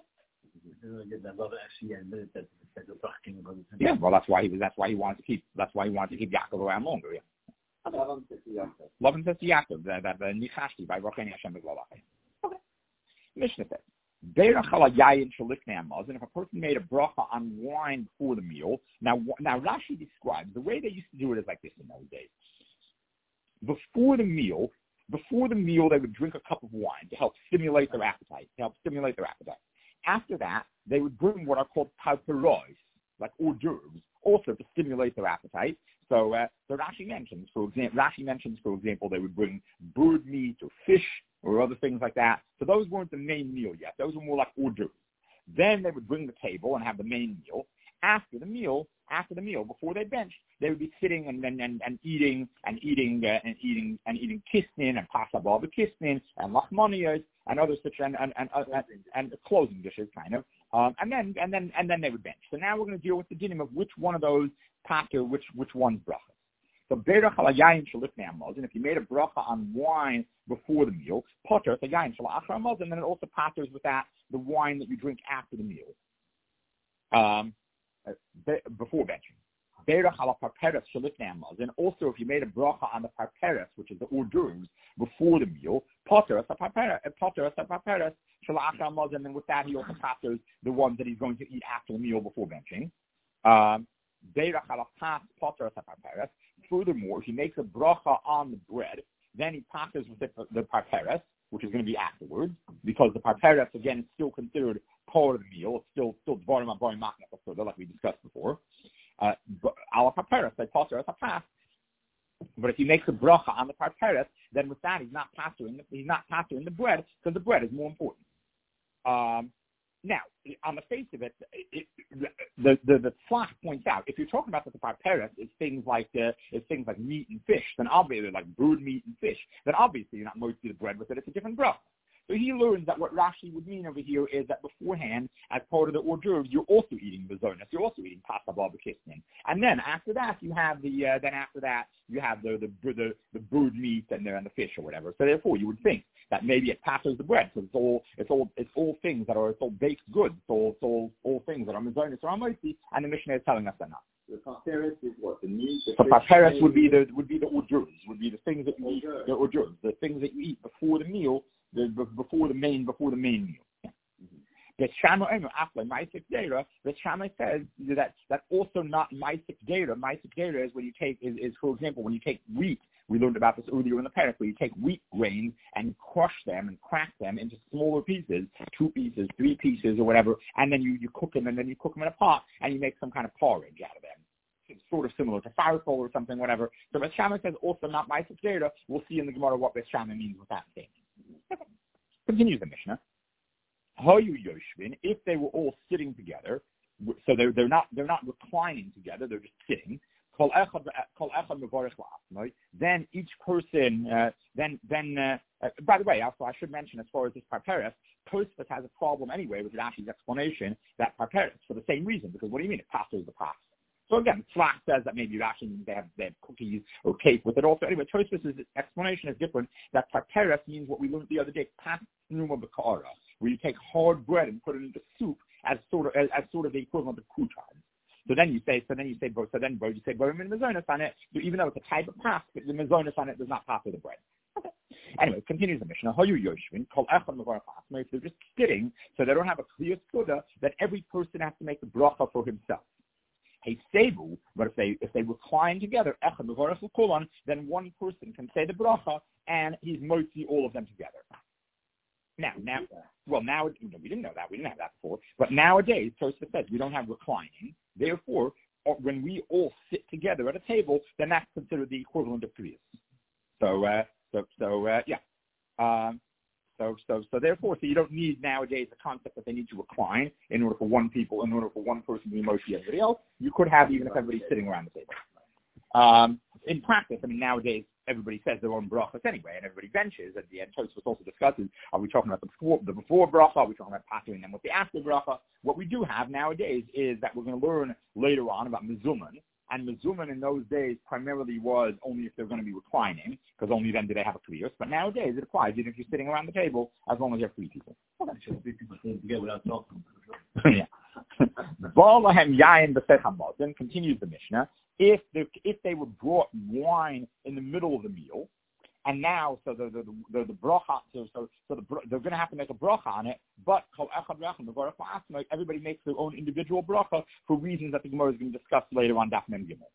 Yeah, well, that's why he was. That's why he wanted to keep. That's why he wanted to keep Yaakov around longer. Yeah. Lavan says to Yaakov. Lavan says to Yaakov that that the Nichashti by Rocheni Hashem B'Gvolacha. Okay. Mishnah says, Beirach ala yayin shalifnei hamaz, and if a person made a bracha on wine before the meal. Now, now Rashi describes the way they used to do it is like this in those days. Before the meal, before the meal, they would drink a cup of wine to help stimulate their appetite. To help stimulate their appetite. After that, they would bring what are called parperos, like hors d'oeuvres, also to stimulate their appetite. So, uh, so Rashi mentions, for example, Rashi mentions, for example, they would bring bird meat or fish or other things like that. So those weren't the main meal yet; those were more like hors d'oeuvres. Then they would bring the table and have the main meal. After the meal, after the meal, before they benched, they would be sitting and and, and, and eating and eating uh, and eating and eating kisnin and pasabal kisnin and lachmoniyos and other such and and and, uh, and and closing dishes, kind of. Um, and then and then and then they would bench. So now we're going to deal with the dinim of which one of those pater, which which one's bracha. So beirach ala yayin shalifnei hamaz, and if you made a bracha on wine before the meal, potter the yayin shalachar hamaz, and then it also patters with that the wine that you drink after the meal. Um. Before benching. Beirach ala parperes shalifnei hamaz, and also if you made a bracha on the parperes, which is the hors d'oeuvres, before the meal, potter as a parperes, potter as a parperes shalachar hamaz, and then with that he also patters the ones that he's going to eat after the meal before benching. Beirach ala pas potter as a parperes. Furthermore, if he makes a bracha on the bread, then he patters with the, the parperes, which is going to be afterwards, because the parperes again is still considered part of the meal. It's still still dvarim aborim machnas, like we discussed before. Uh, ala parperes, they pater as a pas. But if he makes a bracha on the parperes, then with that he's not patering. He's not patering the bread because the bread is more important. Um, now, on the face of it, it the the the tzlach points out if you're talking about that the parperes is things like uh, is things like meat and fish, then obviously like brewed meat and fish, then obviously you're not mostly the bread with it. It's a different bracha. So he learns that what Rashi would mean over here is that beforehand, as part of the hors d'oeuvres, you're also eating bezonos, you're also eating pasta barbecusnin, and then after that you have the uh, then after that you have the the the, the bird meat and the and the fish or whatever. So therefore, you would think that maybe it passes the bread, because it's all it's all it's all things that are it's all baked goods, it's all it's all all things that are bezonos or amosi, and the Mishnah is telling us that not. The parperes is what? The meat? The so parperes would be the would be the hors d'oeuvres, would be the things that you eat, the hors d'oeuvres, the things that you eat before the meal. The, before the main before the main meal. Yeah. The Shammai after Ma'asik Dera, the Shammai says that that's also not Ma'asik Dera. Ma'asik Dera is when you take is, is for example when you take wheat. We learned about this earlier in the parak, where you take wheat grains and crush them and crack them into smaller pieces, two pieces, three pieces, or whatever, and then you, you cook them and then you cook them in a pot and you make some kind of porridge out of them. It's sort of similar to farfel or something, whatever. So Beth Shammai says also not Ma'asik Dera. We'll see in the Gemara what Beth Shammai means with that statement. Continues the Mishnah. Hayu Yoshvin, if they were all sitting together, so they're they're not they're not reclining together, they're just sitting. Then each person, uh, then then. Uh, uh, by the way, also I should mention as far as this parperes, Tosfos has a problem anyway with Rashi's explanation that parperes for the same reason, because what do you mean it passes the pas? So again, Tzlach says that maybe Rashi means they have, they have cookies or cake with it also. Anyway, Tosfos' explanation is different, that parperes means what we learned the other day, pas numa b'ka'ara, where you take hard bread and put it into soup as sort of as, as sort of the equivalent of croutons. So then you say, so then you say, so then you say, borim and mezonos on it, even though it's a type of pas, but the mezonos on it does not pass with the bread. Okay. Anyway, continues the Mishnah. Hayu Yoshvin, kol echad mevarach asma. If they're just sitting, so they don't have a clear suda, that every person has to make the bracha for himself. Hey, sevu, but if they if they recline together, echad mevarach l'kulan, then one person can say the bracha, and he's motzi all of them together. Now, now, well, now you know, we didn't know that. We didn't have that before. But nowadays, Tosfos says we don't have reclining. Therefore, when we all sit together at a table, then that's considered the equivalent of kriyas. So, uh, so, so, uh, yeah. Um, so, so, so, so therefore, so you don't need nowadays the concept that they need to recline in order for one people, in order for one person to be mostly everybody else. You could have even if everybody's sitting around the table. Um, in practice, I mean, nowadays everybody says their own brachas anyway, and everybody benches. At the end, Tosfos also discusses: are we talking about the before, the before bracha? Are we talking about pattering them with the after bracha? What we do have nowadays is that we're going to learn later on about mezuman. And mezuman in those days primarily was only if they're going to be reclining, because only then did they have a kliyos. But nowadays it applies even if you're sitting around the table, as long as you have three people. Okay. Three people sitting together without talking. Yeah. Ba'alahem yayin b'sech hamazon, continues the Mishnah. If they, if they were brought wine in the middle of the meal, and now, so the the the, the bracha, so so, so the, they're going to have to make a bracha on it. But everybody makes their own individual bracha for reasons that the Gemara is going to discuss later on Daf Mem Gimel.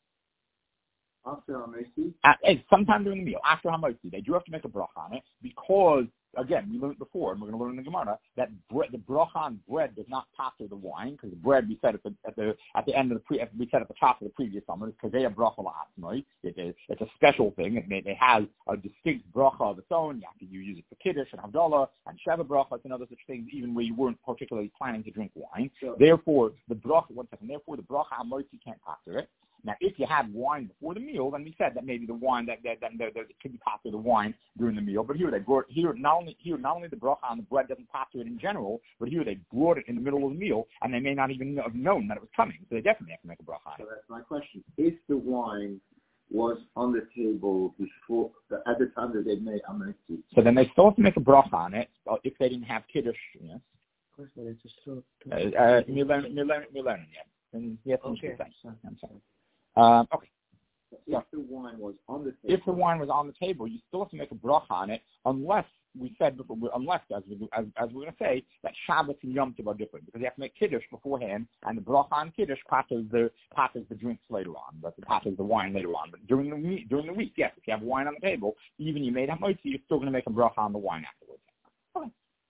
After Hamotzi? Sometime during the meal, after Hamotzi, they do have to make a bracha on it because, again, we learned before, and we're going to learn in the Gemara, that bread, the bracha on bread does not pater the wine, because the bread we said at the at the at the end of the pre, we said at the top of the previous summer is kazea bracha la'atzmai. It, it's a special thing. It, it has a distinct bracha of its own. You have to use it for kiddush and havdalah and sheva brachas and other such things, even where you weren't particularly planning to drink wine. Sure. Therefore, the bracha one second. Therefore, the bracha hamotzi can't pater it. Now, if you had wine before the meal, then we said that maybe the wine that that, that, that, that it could be pater the wine during the meal. But here they brought here not only here not only the bracha on the bread doesn't pater it in general, but here they brought it in the middle of the meal, and they may not even have known that it was coming. So they definitely have to make a bracha on it. So that's my question. If the wine was on the table before at the time that they made Hamotzi, so then they still have to make a bracha on it if they didn't have kiddush. Yes. Of course, but it's just so. Uh, Milan, Milan, Milan, yes. And yes, okay. I'm sorry. Um, okay. So, if the wine was on the table, if the wine was on the table, you still have to make a bracha on it, unless we said before, unless as we as, as we're going to say that Shabbos and Yom Tov are different, because you have to make kiddush beforehand, and the bracha on kiddush patters the patters the drinks later on, but the patters the wine later on. But during the week, during the week, yes, if you have wine on the table, even you made hamotzi, you're still going to make a bracha on the wine afterwards. Okay.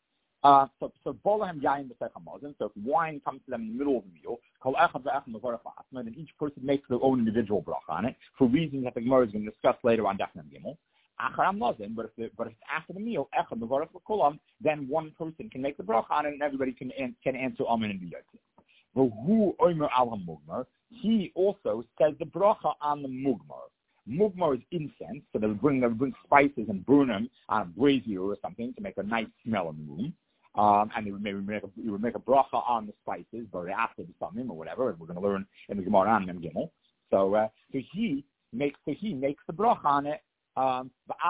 Uh, so, so bolahem yayin b'sech hamazon. So if wine comes to them in the middle of the meal, kol echad ve'echad mevarach la'atzmo, then each person makes their own individual bracha on it for reasons that the Gemara is going to discuss later on Daf Mem Gimel. Achar hamazon, but if the, but if it's after the meal, echad mevarach l'kolam, then one person can make the bracha on it, and everybody can can answer amen and be yotzei. V'hu omer al hamugmar. He also says the bracha on the mugmar. Mugmar is incense, so they would bring they would bring spices and burn them on a brazier or something to make a nice smell in the room. Um, and they would maybe make a, you would make a bracha on the spices, but after the something or whatever. And we're going to learn in the Gemara on Mem Gimel. So, uh, so he makes so he makes the bracha on it. Um,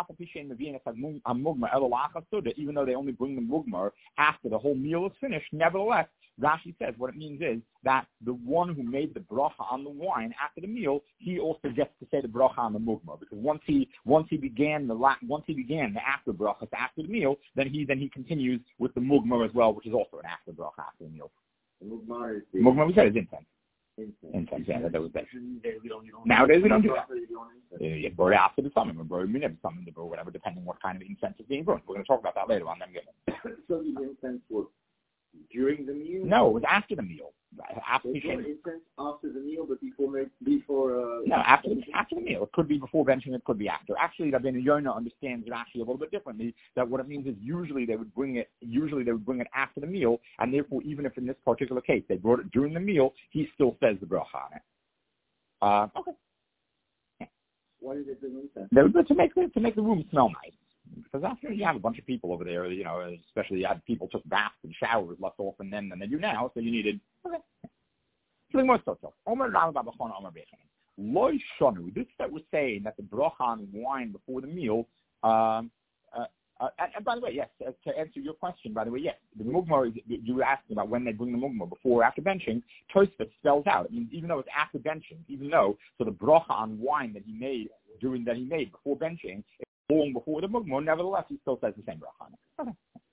even though they only bring the mugmar after the whole meal is finished, nevertheless, Rashi says what it means is that the one who made the bracha on the wine after the meal, he also gets to say the bracha on the mugmar, because once he once he began the la- once he began the after bracha after the meal, then he then he continues with the mugmar as well, which is also an after bracha after the meal. The mugmar is the mugmar we said is incense. Incense. Incense, yeah, that was that. We don't, we don't Nowadays we don't do that. Uh, you burn it after the summon, or burn it summon, or whatever, depending what kind of incense is being burned. We're going to talk about that later on. Then so the incense was during the meal? No, it was after the meal. After the incense after the meal, but before before. Uh, no, after the, after the meal. It could be before benching. It could be after. Actually, Rabbeinu Yonah understands it actually a little bit differently. That what it means is usually they would bring it. Usually they would bring it after the meal, and therefore, even if in this particular case they brought it during the meal, he still says the bracha on it. Uh, okay. Yeah. Why did they bring incense? They would, to make the, to make the room smell nice. Because after you have a bunch of people over there, you know, especially you had people took baths and showers less often then than they do now, so you needed. Okay. Something more social. Omer Rama Babachon Omer Bechanim. Loi Shonu. This that was saying that the bracha on wine before the meal. Um, uh, uh, and, and by the way, yes, uh, to answer your question, by the way, yes, the mugmar is. You were asking about when they bring the mugmar, before or after benching. Tosfos spells out. I mean, even though it's after benching, even though so the bracha on wine that he made during that he made before benching. Long before the mugmar, nevertheless, he still says the same bracha.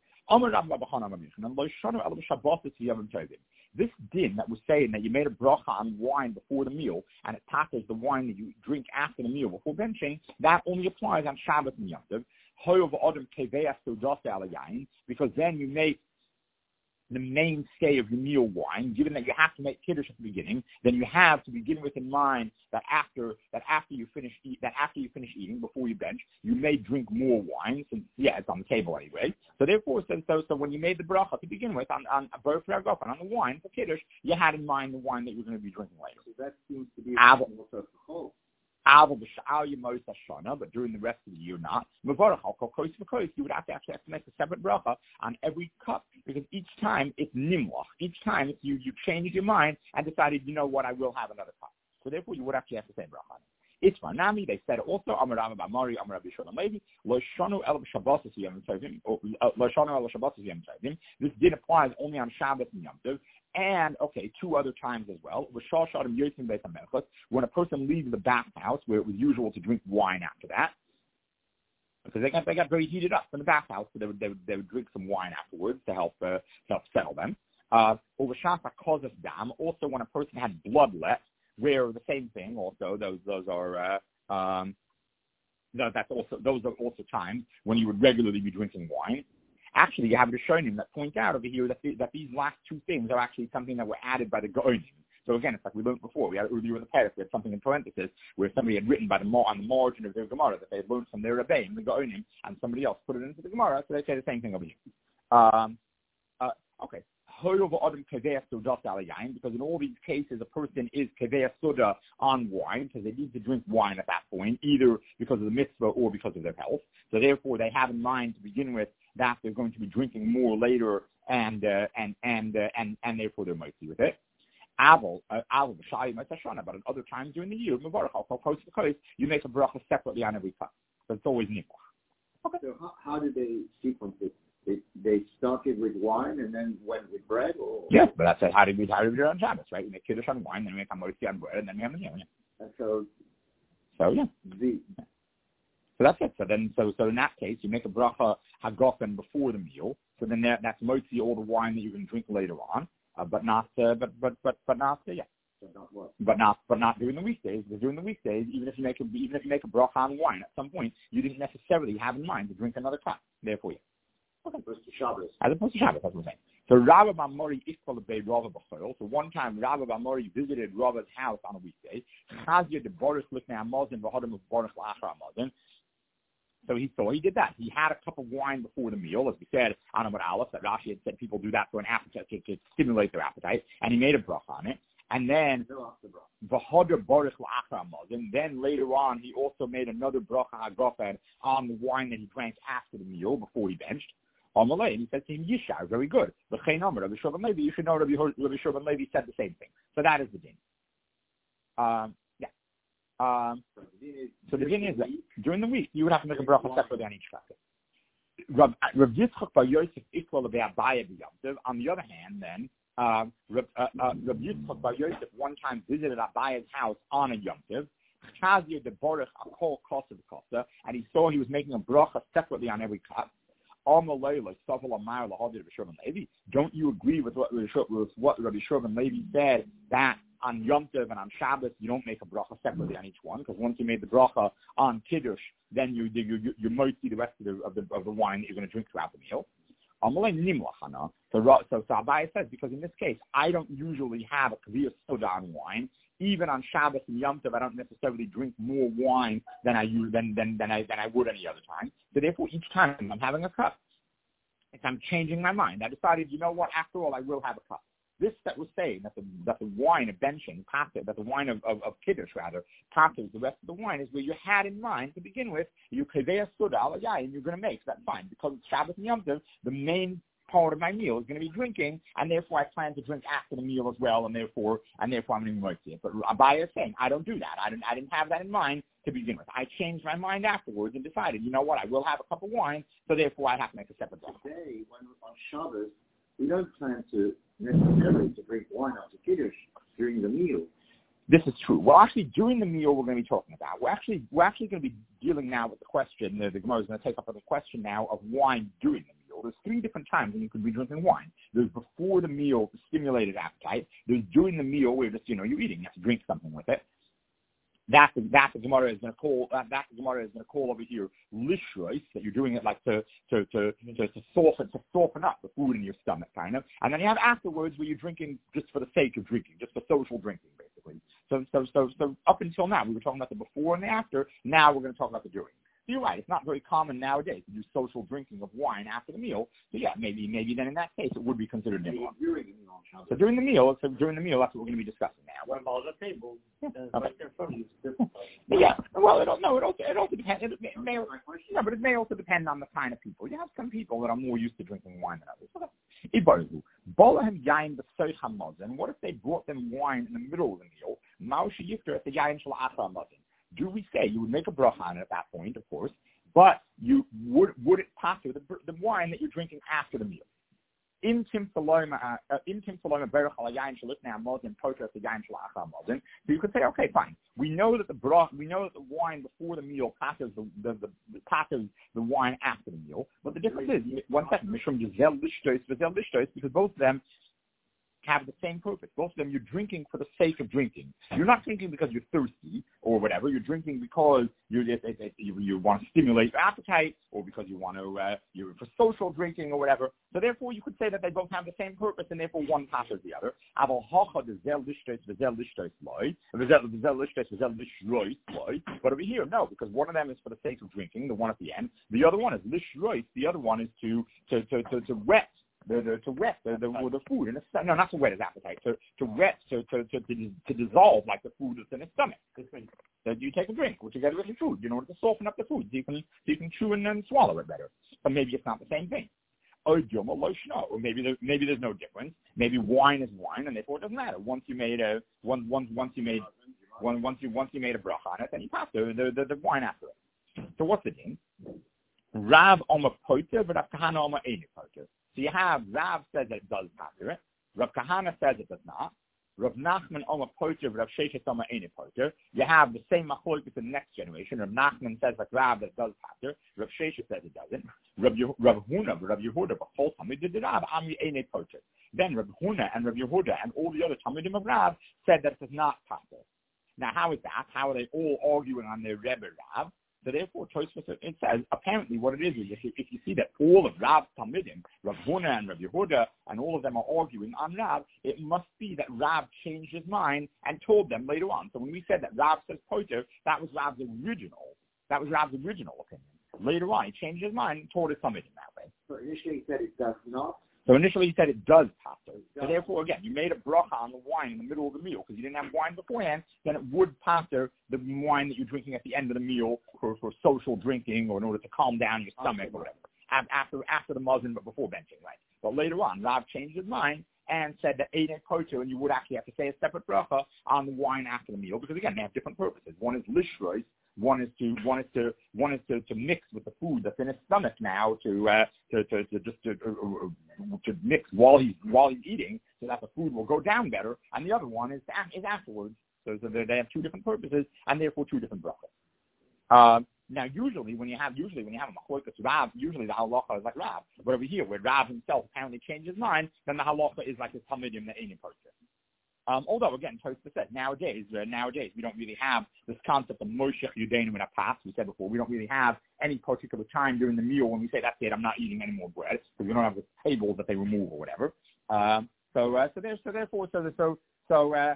This din that was saying that you made a bracha on wine before the meal, and it patters the wine that you drink after the meal before benching, that only applies on Shabbos and Yom Tov, because then you make the mainstay of your meal wine, given that you have to make kiddush at the beginning, then you have to begin with in mind that after that after you finish eat, that after you finish eating, before you bench, you may drink more wine, since yeah, it's on the table anyway. So therefore, so, so, so when you made the bracha to begin with on on both and on the wine for kiddush, you had in mind the wine that you were going to be drinking later. So that seems to be Aval, a but during the rest of the year not. You would have to actually have to make a separate bracha on every cup because each time it's nimlach. Each time it's you you changed your mind and decided, you know what, I will have another cup. So therefore, you would actually have to say bracha. It's Nami. They said also, Amar Rama Bamari, Amar Rabbi Shlomo Levi, Lo Shanu El Shabbos Yom Tovim, Lo Shanu El Shabbos Yom Tovim. This din applies only on Shabbos and Yom Tov, and okay, two other times as well. Rishal Shadim Yosim Beit HaMelchus, when a person leaves the bathhouse, where it was usual to drink wine after that, because they got they got very heated up in the bathhouse, so they would they would, they would drink some wine afterwards to help uh, to help settle them. Uh, Over Shasa Kozef Dam, also when a person had blood left. Where the same thing also, those those are uh, um, no, that's also those are also times when you would regularly be drinking wine. Actually, you have a Rishonim that point out over here that the, that these last two things are actually something that were added by the Gaonim. So again, it's like we learned before. We had earlier in the parak, we had something in parentheses where somebody had written by the on the margin of their Gemara that they had learned from their Rebbeim, the Gaonim, and somebody else put it into the Gemara. So they say the same thing over here. Um, uh, okay. Because in all these cases, a person is kevei soda on wine because they need to drink wine at that point, either because of the mitzvah or because of their health. So therefore, they have in mind to begin with that they're going to be drinking more later, and uh, and and uh, and and therefore they're mighty with it. Aval, aval b'shai mitzashana, but at other times during the year, you make a bracha separately on every cup. So it's always nippah. Okay. So how, how do they sequence it? They, they started with wine and then went with bread? Or? Yes, but that's how did we how did we do it on Shabbos, right? We make kiddush on wine, then we make hamotzi on bread, and then we have the meal. Yeah. And so, so yeah. The, so that's it. So then, so so in that case, you make a bracha hagofen before the meal. So then that, that's motzi all the wine that you can drink later on, uh, but not uh, but but but but not uh, yeah. So not what? But not but not during the weekdays. Because during the weekdays, even if you make a, even if you make a bracha on wine, at some point you didn't necessarily have in mind to drink another cup. Therefore, yeah. Okay. As opposed to Shabbos. As opposed to Shabbos, that's what I'm saying. So Rabbi Bamori Iskol Beit Rava B'Chol. So one time Rabbi Bamori visited Rava's house on a weekday. Chazia de Boris Lifnei Hamazon v'Hadam of Boris Lachar Hamazon. So he saw he did that. He had a cup of wine before the meal, as we said on Amud Aleph, that Rashi had said people do that for an appetite to, to stimulate their appetite, and he made a bracha on it. And then v'Hadam Boris Lachar Hamazon. Then later on, he also made another bracha hagofen on the wine that he drank after the meal before he benched. Amalei, and he said to him, Yishar, very good. The Chaynamar, Rabbi Shurban Levi, you should know Rabbi, Rabbi Shurban Levi said the same thing. So that is the din. Um, yeah. Um, so the din is that during the week, you would have to make a bracha separately on each bracha. Rav Yitzchak Bar Yosef Ikla L'Bei Abaye B'Yom. On the other hand, then, um, Rav uh, uh, Yitzchak Bar Yosef one time visited Abaye's house on a Yom Tov. Chazir de Borach Akol Kosa Kosa, and he saw he was making a bracha separately on every cup. Don't you agree with what, with what Rabbi Shurban Levi said, that on Yom Tov and on Shabbos you don't make a bracha separately on each one, because once you made the bracha on Kiddush, then you you you, you might see the rest of the, of the of the wine that you're going to drink throughout the meal. So so, so Abaye says, because in this case I don't usually have a kaviyah soda on wine. Even on Shabbos and Yom Tov, I don't necessarily drink more wine than I use than than than I than I would any other time. So therefore, each time I'm having a cup, if I'm changing my mind, I decided, you know what? After all, I will have a cup. This that was saying that the that the wine of benching, pata, that the wine of, of, of kiddush rather, pata, the rest of the wine is where you had in mind to begin with. You kaveh soda al and you're going to make. So that's fine, because Shabbos and Yom Tov, the main part of my meal is going to be drinking, and therefore I plan to drink after the meal as well, and therefore and therefore I'm going to be it. But Abaye is saying, I don't do that. I didn't I didn't have that in mind to begin with. I changed my mind afterwards and decided, you know what, I will have a cup of wine, so therefore I have to make a separate bracha. Today, when on Shabbos, we don't plan to necessarily to drink wine after Kiddush during the meal. This is true. Well, actually, during the meal, we're going to be talking about. We're actually we're actually going to be dealing now with the question. The, the Gemara is going to take up on the question now of wine during the meal. There's three different times when you could be drinking wine. There's before the meal to stimulate appetite. There's during the meal where just you know you're eating. You have to drink something with it. That that the Gemara is going to call that, that the Gemara is going to call over here lishrois, that you're doing it like to to to to, to soften to soften up the food in your stomach, kind of. And then you have afterwards where you're drinking just for the sake of drinking, just for social drinking, basically. So so so so up until now we were talking about the before and the after. Now we're going to talk about the during. you're right. It's not very common nowadays to do social drinking of wine after the meal. So yeah, maybe maybe then in that case it would be considered nimla. So during the meal, so during the meal, that's what we're going to be discussing now. What about the table? Yeah. Uh, right there in front of you. Yeah. Well, it no, it also it also depends. It may, may, no, but it may also depend on the kind of people. You have some people that are more used to drinking wine than others. Ibarzu. Bolahem yain b'soich hamazon. What if they brought them wine in the middle of the meal? Ma'u sheyifter at the yain shel achar hamazon. Do we say you would make a bracha on it at that point, of course, but you would would it pass through the, the wine that you're drinking after the meal? In Tim Saloma, in Tim Saloma, berach al yain shel ifnei hamazon poter at the yain shel achar hamazon. So you could say, okay, fine. We know that the bracha, we know that the wine before the meal passes the the, the, the passes the wine after the meal. But the difference is, one second, mishum gezel lishtos v'zel lishtos, because both of them have the same purpose. Both of them, you're drinking for the sake of drinking. You're not drinking because you're thirsty or whatever. You're drinking because you you, you want to stimulate your appetite, or because you want to uh, you're for social drinking or whatever. So therefore, you could say that they both have the same purpose, and therefore one passes the other. But over here, no, because one of them is for the sake of drinking, the one at the end. The other one is lishrois. The other one is to to to to, to wet. The, the, to wet the, the, the food in his stomach. No, not to wet his appetite. To to wet, to to, to, to, to dissolve like the food that's in his stomach. So you take a drink, which together with the food, you know, to soften up the food, so you can so you can chew and then swallow it better. But maybe it's not the same thing. Or maybe there, maybe there's no difference. Maybe wine is wine, and therefore it doesn't matter. Once you made a once once once you made one once you once you made a bracha on it, then you pass the the, the, the wine after it. So what's the thing? Rav Omer Poiter, but Rav Kahana Omer Eini Poiter. So you have Rav says that it does pater it. Rav Kahana says it does not. Rav Nachman Omer Poiter, Rav Sheshes Omer Eini Poiter. You have the same machlokes in the next generation. Rav Nachman says like Rav that it does pater. Rav Sheshes says it doesn't. Rav Yehuda, Rav Huna, Rav Yehuda, B'chol Talmid did Rav Ami Eini Poiter. Then Rav Huna and Rav Yehuda and all the other Talmidim of Rav said that it does not pater. Now how is that? How are they all arguing on their Rebbe Rav? So therefore, Tosfos, it says, apparently what it is, is if you, if you see that all of Rav's Talmidim, Rav Huna and Rav Yehuda, and all of them are arguing on Rav, it must be that Rav changed his mind and told them later on. So when we said that Rav says Poiter, that was Rav's original, that was Rav's original opinion. Later on, he changed his mind and told his Talmidim that way. So initially he said it does not? So initially he said it does pater. So therefore, again, you made a bracha on the wine in the middle of the meal because you didn't have wine beforehand, then it would pater the wine that you're drinking at the end of the meal for, for social drinking or in order to calm down your stomach or whatever. After after the muzzin, but before benching, right? But later on, Rav changed his mind and said that Eidei Poter, and you would actually have to say a separate bracha on the wine after the meal because, again, they have different purposes. One is lishrois. One is to one is to one is to, to mix with the food that's in his stomach now to uh, to, to, to just to, uh, to mix while he's while he's eating so that the food will go down better. And the other one is is afterwards. So, so they have two different purposes and therefore two different brachas. Um, now, usually when you have usually when you have a machlokas Rav, usually the halacha is like Rav. But over here, where Rav himself apparently changed his mind, then the halacha is like his talmidim that ain't person. Um, although, again, Tosfos said, nowadays, uh, nowadays, we don't really have this concept of Moshech Yudeinu in our past. We said before, we don't really have any particular time during the meal when we say, that's it, I'm not eating any more bread, because we don't have the tables that they remove or whatever. Um, so, uh, so, there, so therefore, so, so, so, uh,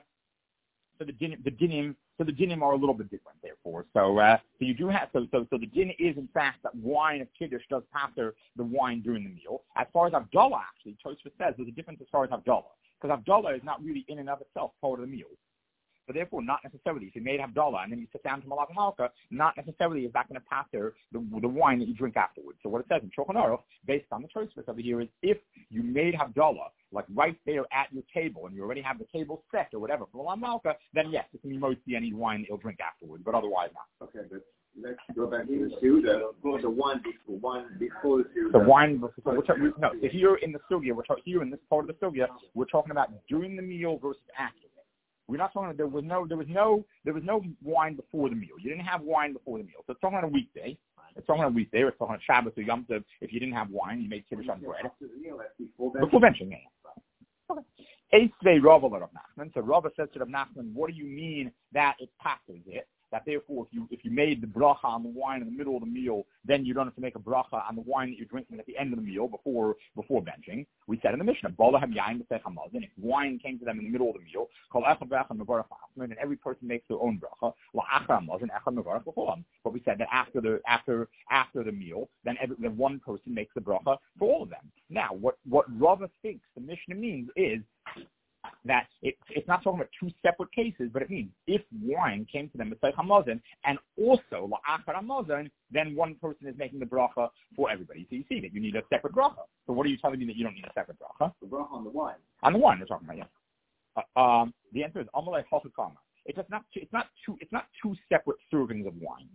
so the din, the dinim, so the dinim are a little bit different, therefore. So, uh, so you do have, so, so, so the din is, in fact, that wine of Kiddush does pater the wine during the meal. As far as Havdalah, actually, Tosfos says, there's a difference as far as Havdalah. Because Havdalah is not really in and of itself part of the meal. So therefore, not necessarily, if you made Havdalah and then you sit down to Malach Malka, not necessarily is that going to pater the, the wine that you drink afterwards. So what it says in Shulchan Aruch, based on the Tosfos over here, is if you made Havdalah, like right there at your table, and you already have the table set or whatever for Malach Malka, then yes, it can be mostly any wine that you'll drink afterwards, but otherwise not. Okay, but let's go back to the Suda. The wine before, wine before the Suda. The wine before, so we're talking, no, so here in the Sugya, we're talking, here in this part of the Sugya, we're talking about during the meal versus after. We're not talking. There was no. There was no. There was no wine before the meal. You didn't have wine before the meal. So it's talking on a weekday. It's talking on a weekday. It's talking on Shabbos or Yom Tov. If you didn't have wine, you made kiddush on bread. Before benching. Okay. Eitzvei Rava Rav Nachman. So Rava says to Rav Nachman, "What do you mean that it passes it? that therefore if you if you made the bracha on the wine in the middle of the meal, then you don't have to make a bracha on the wine that you're drinking at the end of the meal before before benching. We said in the Mishnah, if wine came to them in the middle of the meal, and every person makes their own bracha. But we said that after the after after the meal, then every, then one person makes the bracha for all of them. Now, what what Rava thinks the Mishnah means is that it, it's not talking about two separate cases, but it means if wine came to them with Hamazon and also La'achar Hamazon, then one person is making the bracha for everybody. So you see that you need a separate bracha. So what are you telling me that you don't need a separate bracha? The bracha on the wine. On the wine, we're talking about, yeah. Uh, um, the answer is Amalei Chachakama. It's not two, it's not two it's not two separate servings of wine.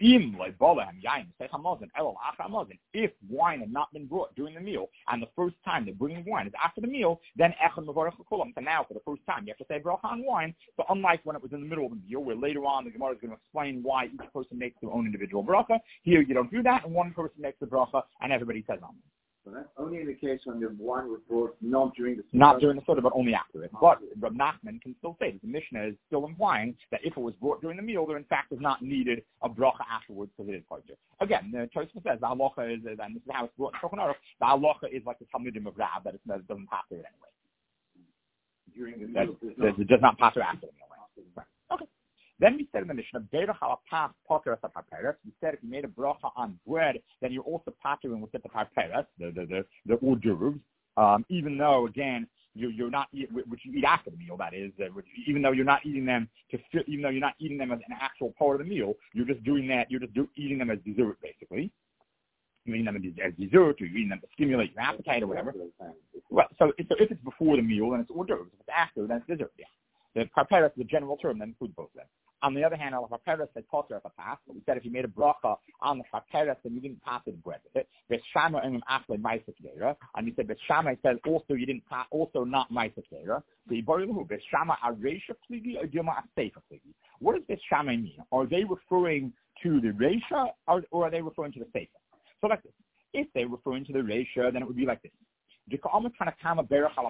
If wine had not been brought during the meal, and the first time they're bringing wine is after the meal, then echad mevarach l'kulam. So now, for the first time, you have to say bracha on wine. So unlike when it was in the middle of the meal, where later on the Gemara is going to explain why each person makes their own individual bracha, here you don't do that, and one person makes the bracha, and everybody says amen. So that's only in the case when the wine was brought not during the not during the soda, but only after it. But Rab Nachman can still say that the Mishnah is still implying that if it was brought during the meal, there in fact is not needed a bracha afterwards because it is kosher. Again, the Tosfos says the halacha is, and this is how it's brought in Shulchan Aruch, the halacha is like the Talmudim of Rav, that it doesn't pass it anyway. During the that, meal, that it does not pass it after the meal. Right. Okay. Then we said in the Mishnah, Beirach halapas poter as a parperes. We said if you made a bracha on bread, then you're also patering with the parperes, the the the, the hors d'oeuvres. Um, even though again you you're not eat, which you eat after the meal, that is, uh, which, even though you're not eating them to fit, even though you're not eating them as an actual part of the meal, you're just doing that. You're just do, eating them as dessert, basically. You're eating them as dessert, or you're eating them to stimulate your appetite or whatever. Well, so, so if it's before the meal, then it's hors d'oeuvres. If it's after, then it's dessert. Yeah. The parperes is the general term, then includes both of them. On the other hand, al parperes said potter as a pass. But we said if you made a bracha on the parperes, then you didn't pass the bread with it. Beshama and afle ma'aseh kedera. And we said Beshama says also you didn't pass, also not ma'aseh kedera. So you borrow the who Beshama areisha pligi or dilma aseifa pligi. What does Beshama mean? Are they referring to the reisha or, or are they referring to the seifa? So like this. If they're referring to the reisha, then it would be like this. The Tanakama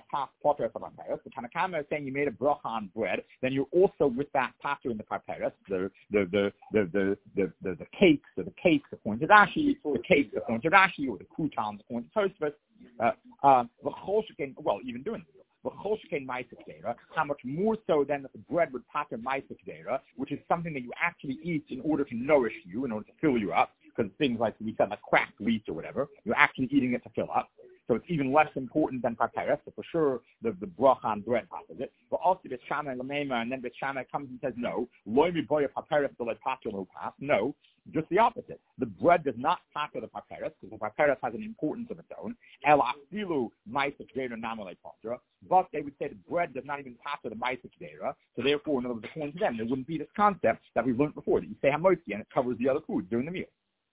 is saying you made a bracha on bread, then you're also with that pater in the parperes, the the the the the the, the, the cakes, or the cakes according to Rashi, the cakes according to Rashi, or the croutons according to Tosfos. Uh, uh, well, even doing it. How much more so than that the bread would pater ma'aseh kedera, which is something that you actually eat in order to nourish you, in order to fill you up, because things like we said, like cracked wheat or whatever, you're actually eating it to fill up. So it's even less important than parperes. So for sure, the, the bracha on bread passes it. But also Beit Shammai Lamema, and then Beit Shammai comes and says, no, loy mi boya parperes the patur pass. No, just the opposite. The bread does not pater the parperes, because the parperes has an importance of its own. El afilu ma'aseh kedera namale patra. But they would say the bread does not even pater the ma'aseh kedera. So therefore, in other words, according to them, there wouldn't be this concept that we've learned before, that you say hamotzi and it covers the other food during the meal.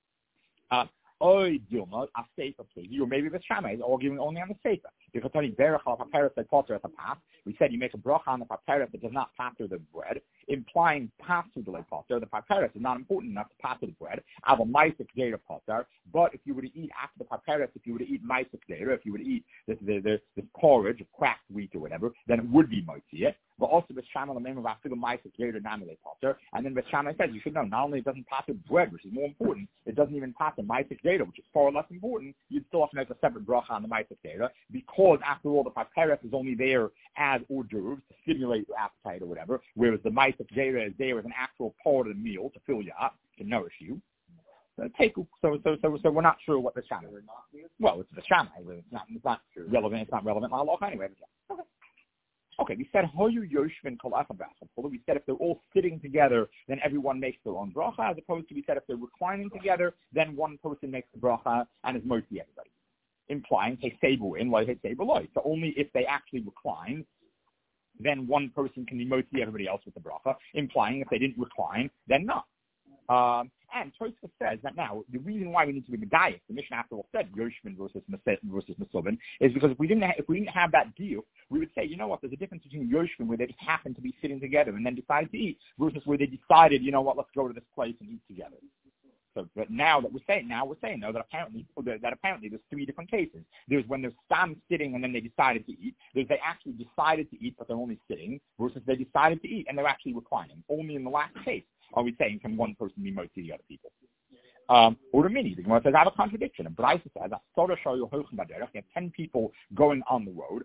Uh, Oy Dilma, a seifa, please. Or maybe the Shammai is arguing only on the seifa. Because Tony Berach al Paperes said potter at the path. We said you make a bracha on the Paperes that does not pater the bread, implying pass to the potter. The Paperes is not important enough to pater the bread. I have a ma'aseh kedera potter. But if you were to eat after the Paperes, if you were to eat ma'aseh kedera, if you were to eat this, this, this, this porridge of cracked wheat or whatever, then it would be motzi. But also Beit Shammai Lamema v'afilu ma'aseh kedera namale potter. And then Beit Shammai says you should know not only it doesn't pater bread, which is more important, it doesn't even pater ma'aseh kedera, which is far less important. You'd still have to make a separate bracha on the ma'aseh kedera, because after all the Paperes is only there as hors d'oeuvres to stimulate your appetite or whatever, whereas the ma'aseh kedera is there as an actual part of the meal to fill you up, to nourish you. So take so so so so we're not sure what the Shammai is. Well, it's the Shammai. It's not it's not relevant. It's not relevant halacha anyway. But yeah. Okay. Okay, we said hoyu yoshvin kol echad b'achad. We said if they're all sitting together, then everyone makes their own bracha. As opposed to we said if they're reclining together, then one person makes the bracha and is mostly everybody. Implying hey sebu in like hey sebu loy. So only if they actually recline, then one person can be mostly everybody else with the bracha. Implying if they didn't recline, then not. Um, and Tosfos says that now the reason why we need to be medayik, the Mishnah after all said Yoshvin versus versus Mesubin, is because if we didn't ha- if we didn't have that deal, we would say, you know what, there's a difference between Yoshvin where they just happen to be sitting together and then decided to eat, versus where they decided, you know what, let's go to this place and eat together. So, but now that we're saying, now we're saying though that apparently that apparently there's three different cases. There's when there's some sitting and then they decided to eat. There's they actually decided to eat but they're only sitting, versus they decided to eat and they're actually reclining. Only in the last case. are we saying can one person be motzi the other people? Um, or the mini, the Gemara says I have a contradiction. And Braisa says you have ten people going on the road,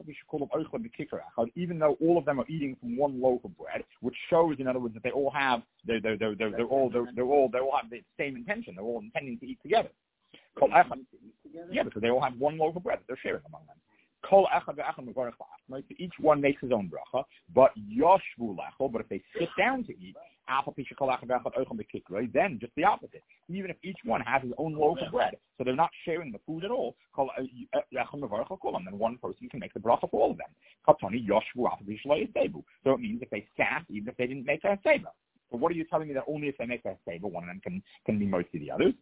even though all of them are eating from one loaf of bread, which shows, in other words, that they all have they're they're they're, they're, they're all they're, they're all they all have the same intention. They're all intending to eat together. Yeah, because they all have one loaf of bread that they're sharing among them. Each one makes his own bracha, but yoshvu lechol. But if they sit down to eat, then just the opposite. Even if each one has his own loaf of bread, so they're not sharing the food at all, then one person can make the bracha for all of them. So it means if they sat, even if they didn't make a seba. So what are you telling me that only if they make a seba, one of them can can be mostly the others?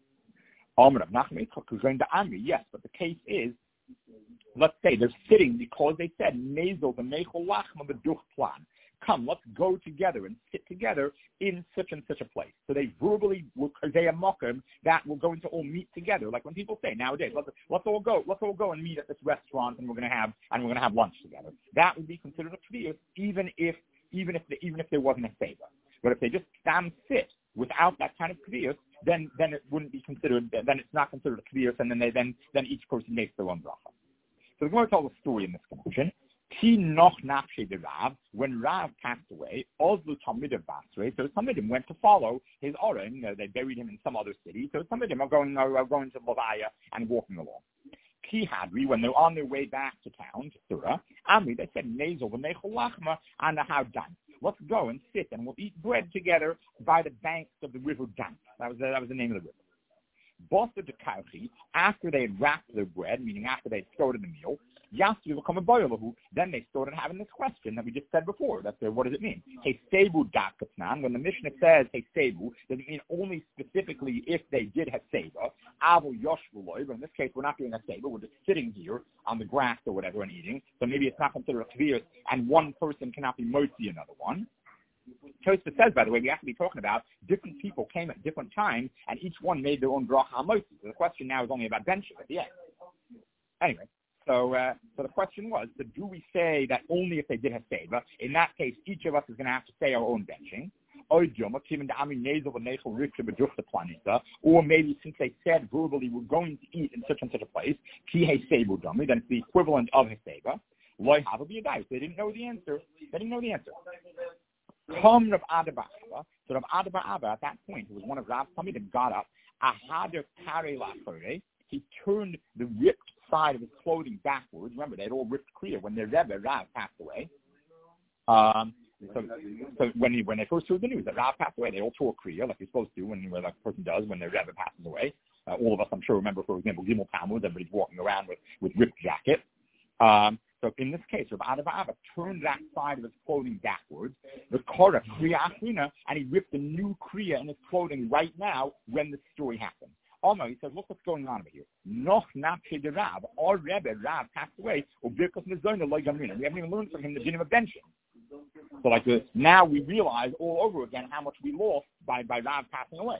Yes, but the case is, let's say they're sitting because they said Mezel the Mechol Lachma B'Duch Plan. Come, let's go together and sit together in such and such a place. So they verbally will they a mokum that we're going to all meet together. Like when people say nowadays, let's let's all go, let's all go and meet at this restaurant and we're gonna have and we're gonna have lunch together. That would be considered a kviyus, even if even if the, even if there wasn't a seva. But if they just stand sit without that kind of kviyus, then then it wouldn't be considered. Then it's not considered a kviyus, and then they then then each person makes their own bracha. So the Gemara tells a story in this connection. Ki noch nafshe de Rav, when Rav passed away, Ozlu Talmidim Basre, so some of them went to follow his Oren. You know, they buried him in some other city. So some of them are going are going to Levaya and walking along. Ki Hadri, when they're on their way back to town, to Surah, Amri, they said, Nezel v'nechol lachma and Dan. Let's go and sit and we'll eat bread together by the banks of the river Dan. That was the, that was the name of the river. Bosta de Kauchi, after they had wrapped their bread, meaning after they had started the meal, Yasri will come a boilahu. Then they started having this question that we just said before. That's their, what does it mean? Hey Sebu Dakatnan. When the Mishnah says Hey Sebu, does it mean only specifically if they did have Seba? Avu Yoshvuloy, but in this case we're not doing a Seba, we're just sitting here on the grass or whatever and eating. So maybe it's not considered a kviyus, and one person cannot be motzi another one. Tosfos says, by the way, we have to be talking about different people came at different times, and each one made their own bracha motzi. So the question now is only about benching at the end. Anyway. So, uh, so the question was, so do we say that only if they did have seva? In that case, each of us is going to have to say our own benching. Or maybe since they said verbally we're going to eat in such and such a place, then it's the equivalent of heseba. So they didn't know the answer. They didn't know the answer. Come Rav Ada bar Abba. So Rav Ada bar Abba at that point, who was one of Rav's Talmidim, that got up. He turned the ripped side of his clothing backwards. Remember, they had all ripped kriya when their Rebbe, Rav, passed away. Um, so, so when he, when they first heard the news that Rav passed away, they all tore kriya, like you're supposed to, when like a person does when their Rebbe passes away. Uh, all of us, I'm sure, remember, for example, Gimel Tammuz, everybody's walking around with, with ripped jacket. Um, so in this case, Rav Ada bar Abba turned that side of his clothing backwards, the Korah, kriya achrina, and he ripped a new kriya in his clothing right now when the story happened. Oh no, he says, look what's going on over here. Noch nafshe de Rav, our Rebbe, Rav, passed away, or birkas mezona loy gamrina. We haven't even learned from him the din of benching. So like the, now we realize all over again how much we lost by, by Rav passing away.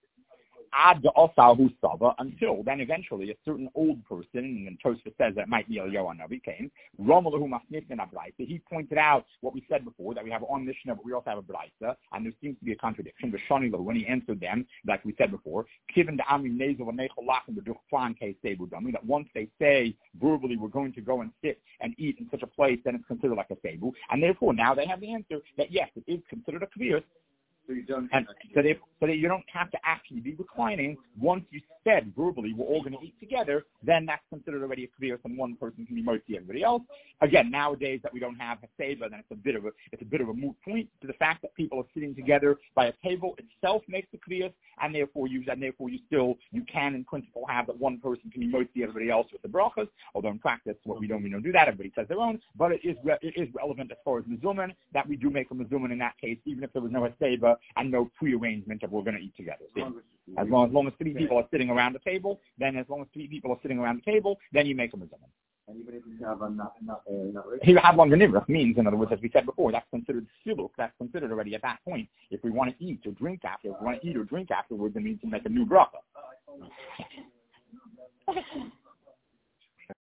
Ad Osahu Sava, until then eventually a certain old person, and Tosfos says that might be Eliyahu Navi, came. Romalahu Masnifin Abraisa. He pointed out what we said before, that we have on Mishnah, but we also have a Braisa, and there seems to be a contradiction. But Shanilu, when he answered them, like we said before, given the Ami Nezel and Necholach and the Duchflan case Sebu, that once they say verbally we're going to go and sit and eat in such a place, then it's considered like a Sebu. And therefore now they have the answer that yes, it is considered a kviyus. So you don't and so, they, so that you don't have to actually be reclining. Once you said verbally, we're all going to eat together, then that's considered already a kviyus, and one person can be motzi everybody else. Again, nowadays that we don't have heseba, then it's a bit of a it's a bit of a moot point. To the fact that people are sitting together by a table itself makes the kviyus, and therefore you and therefore you still you can in principle have that one person can be motzi everybody else with the brachas. Although in practice, what we don't we don't do that. Everybody says their own, but it is re- it is relevant as far as mezuman that we do make a mezuman in that case, even if there was no heseba and no pre-arrangement of we're going to eat together. See? As long as long as three people are sitting around the table, then as long as three people are sitting around the table, then you make a mezuman. And even if you have a not not uh, not Here, have one v'nivrach means, in other words, as we said before, that's considered siluk. That's considered already at that point. If we want to eat or drink after, if we want to eat or drink afterwards, then we need to make a new bracha.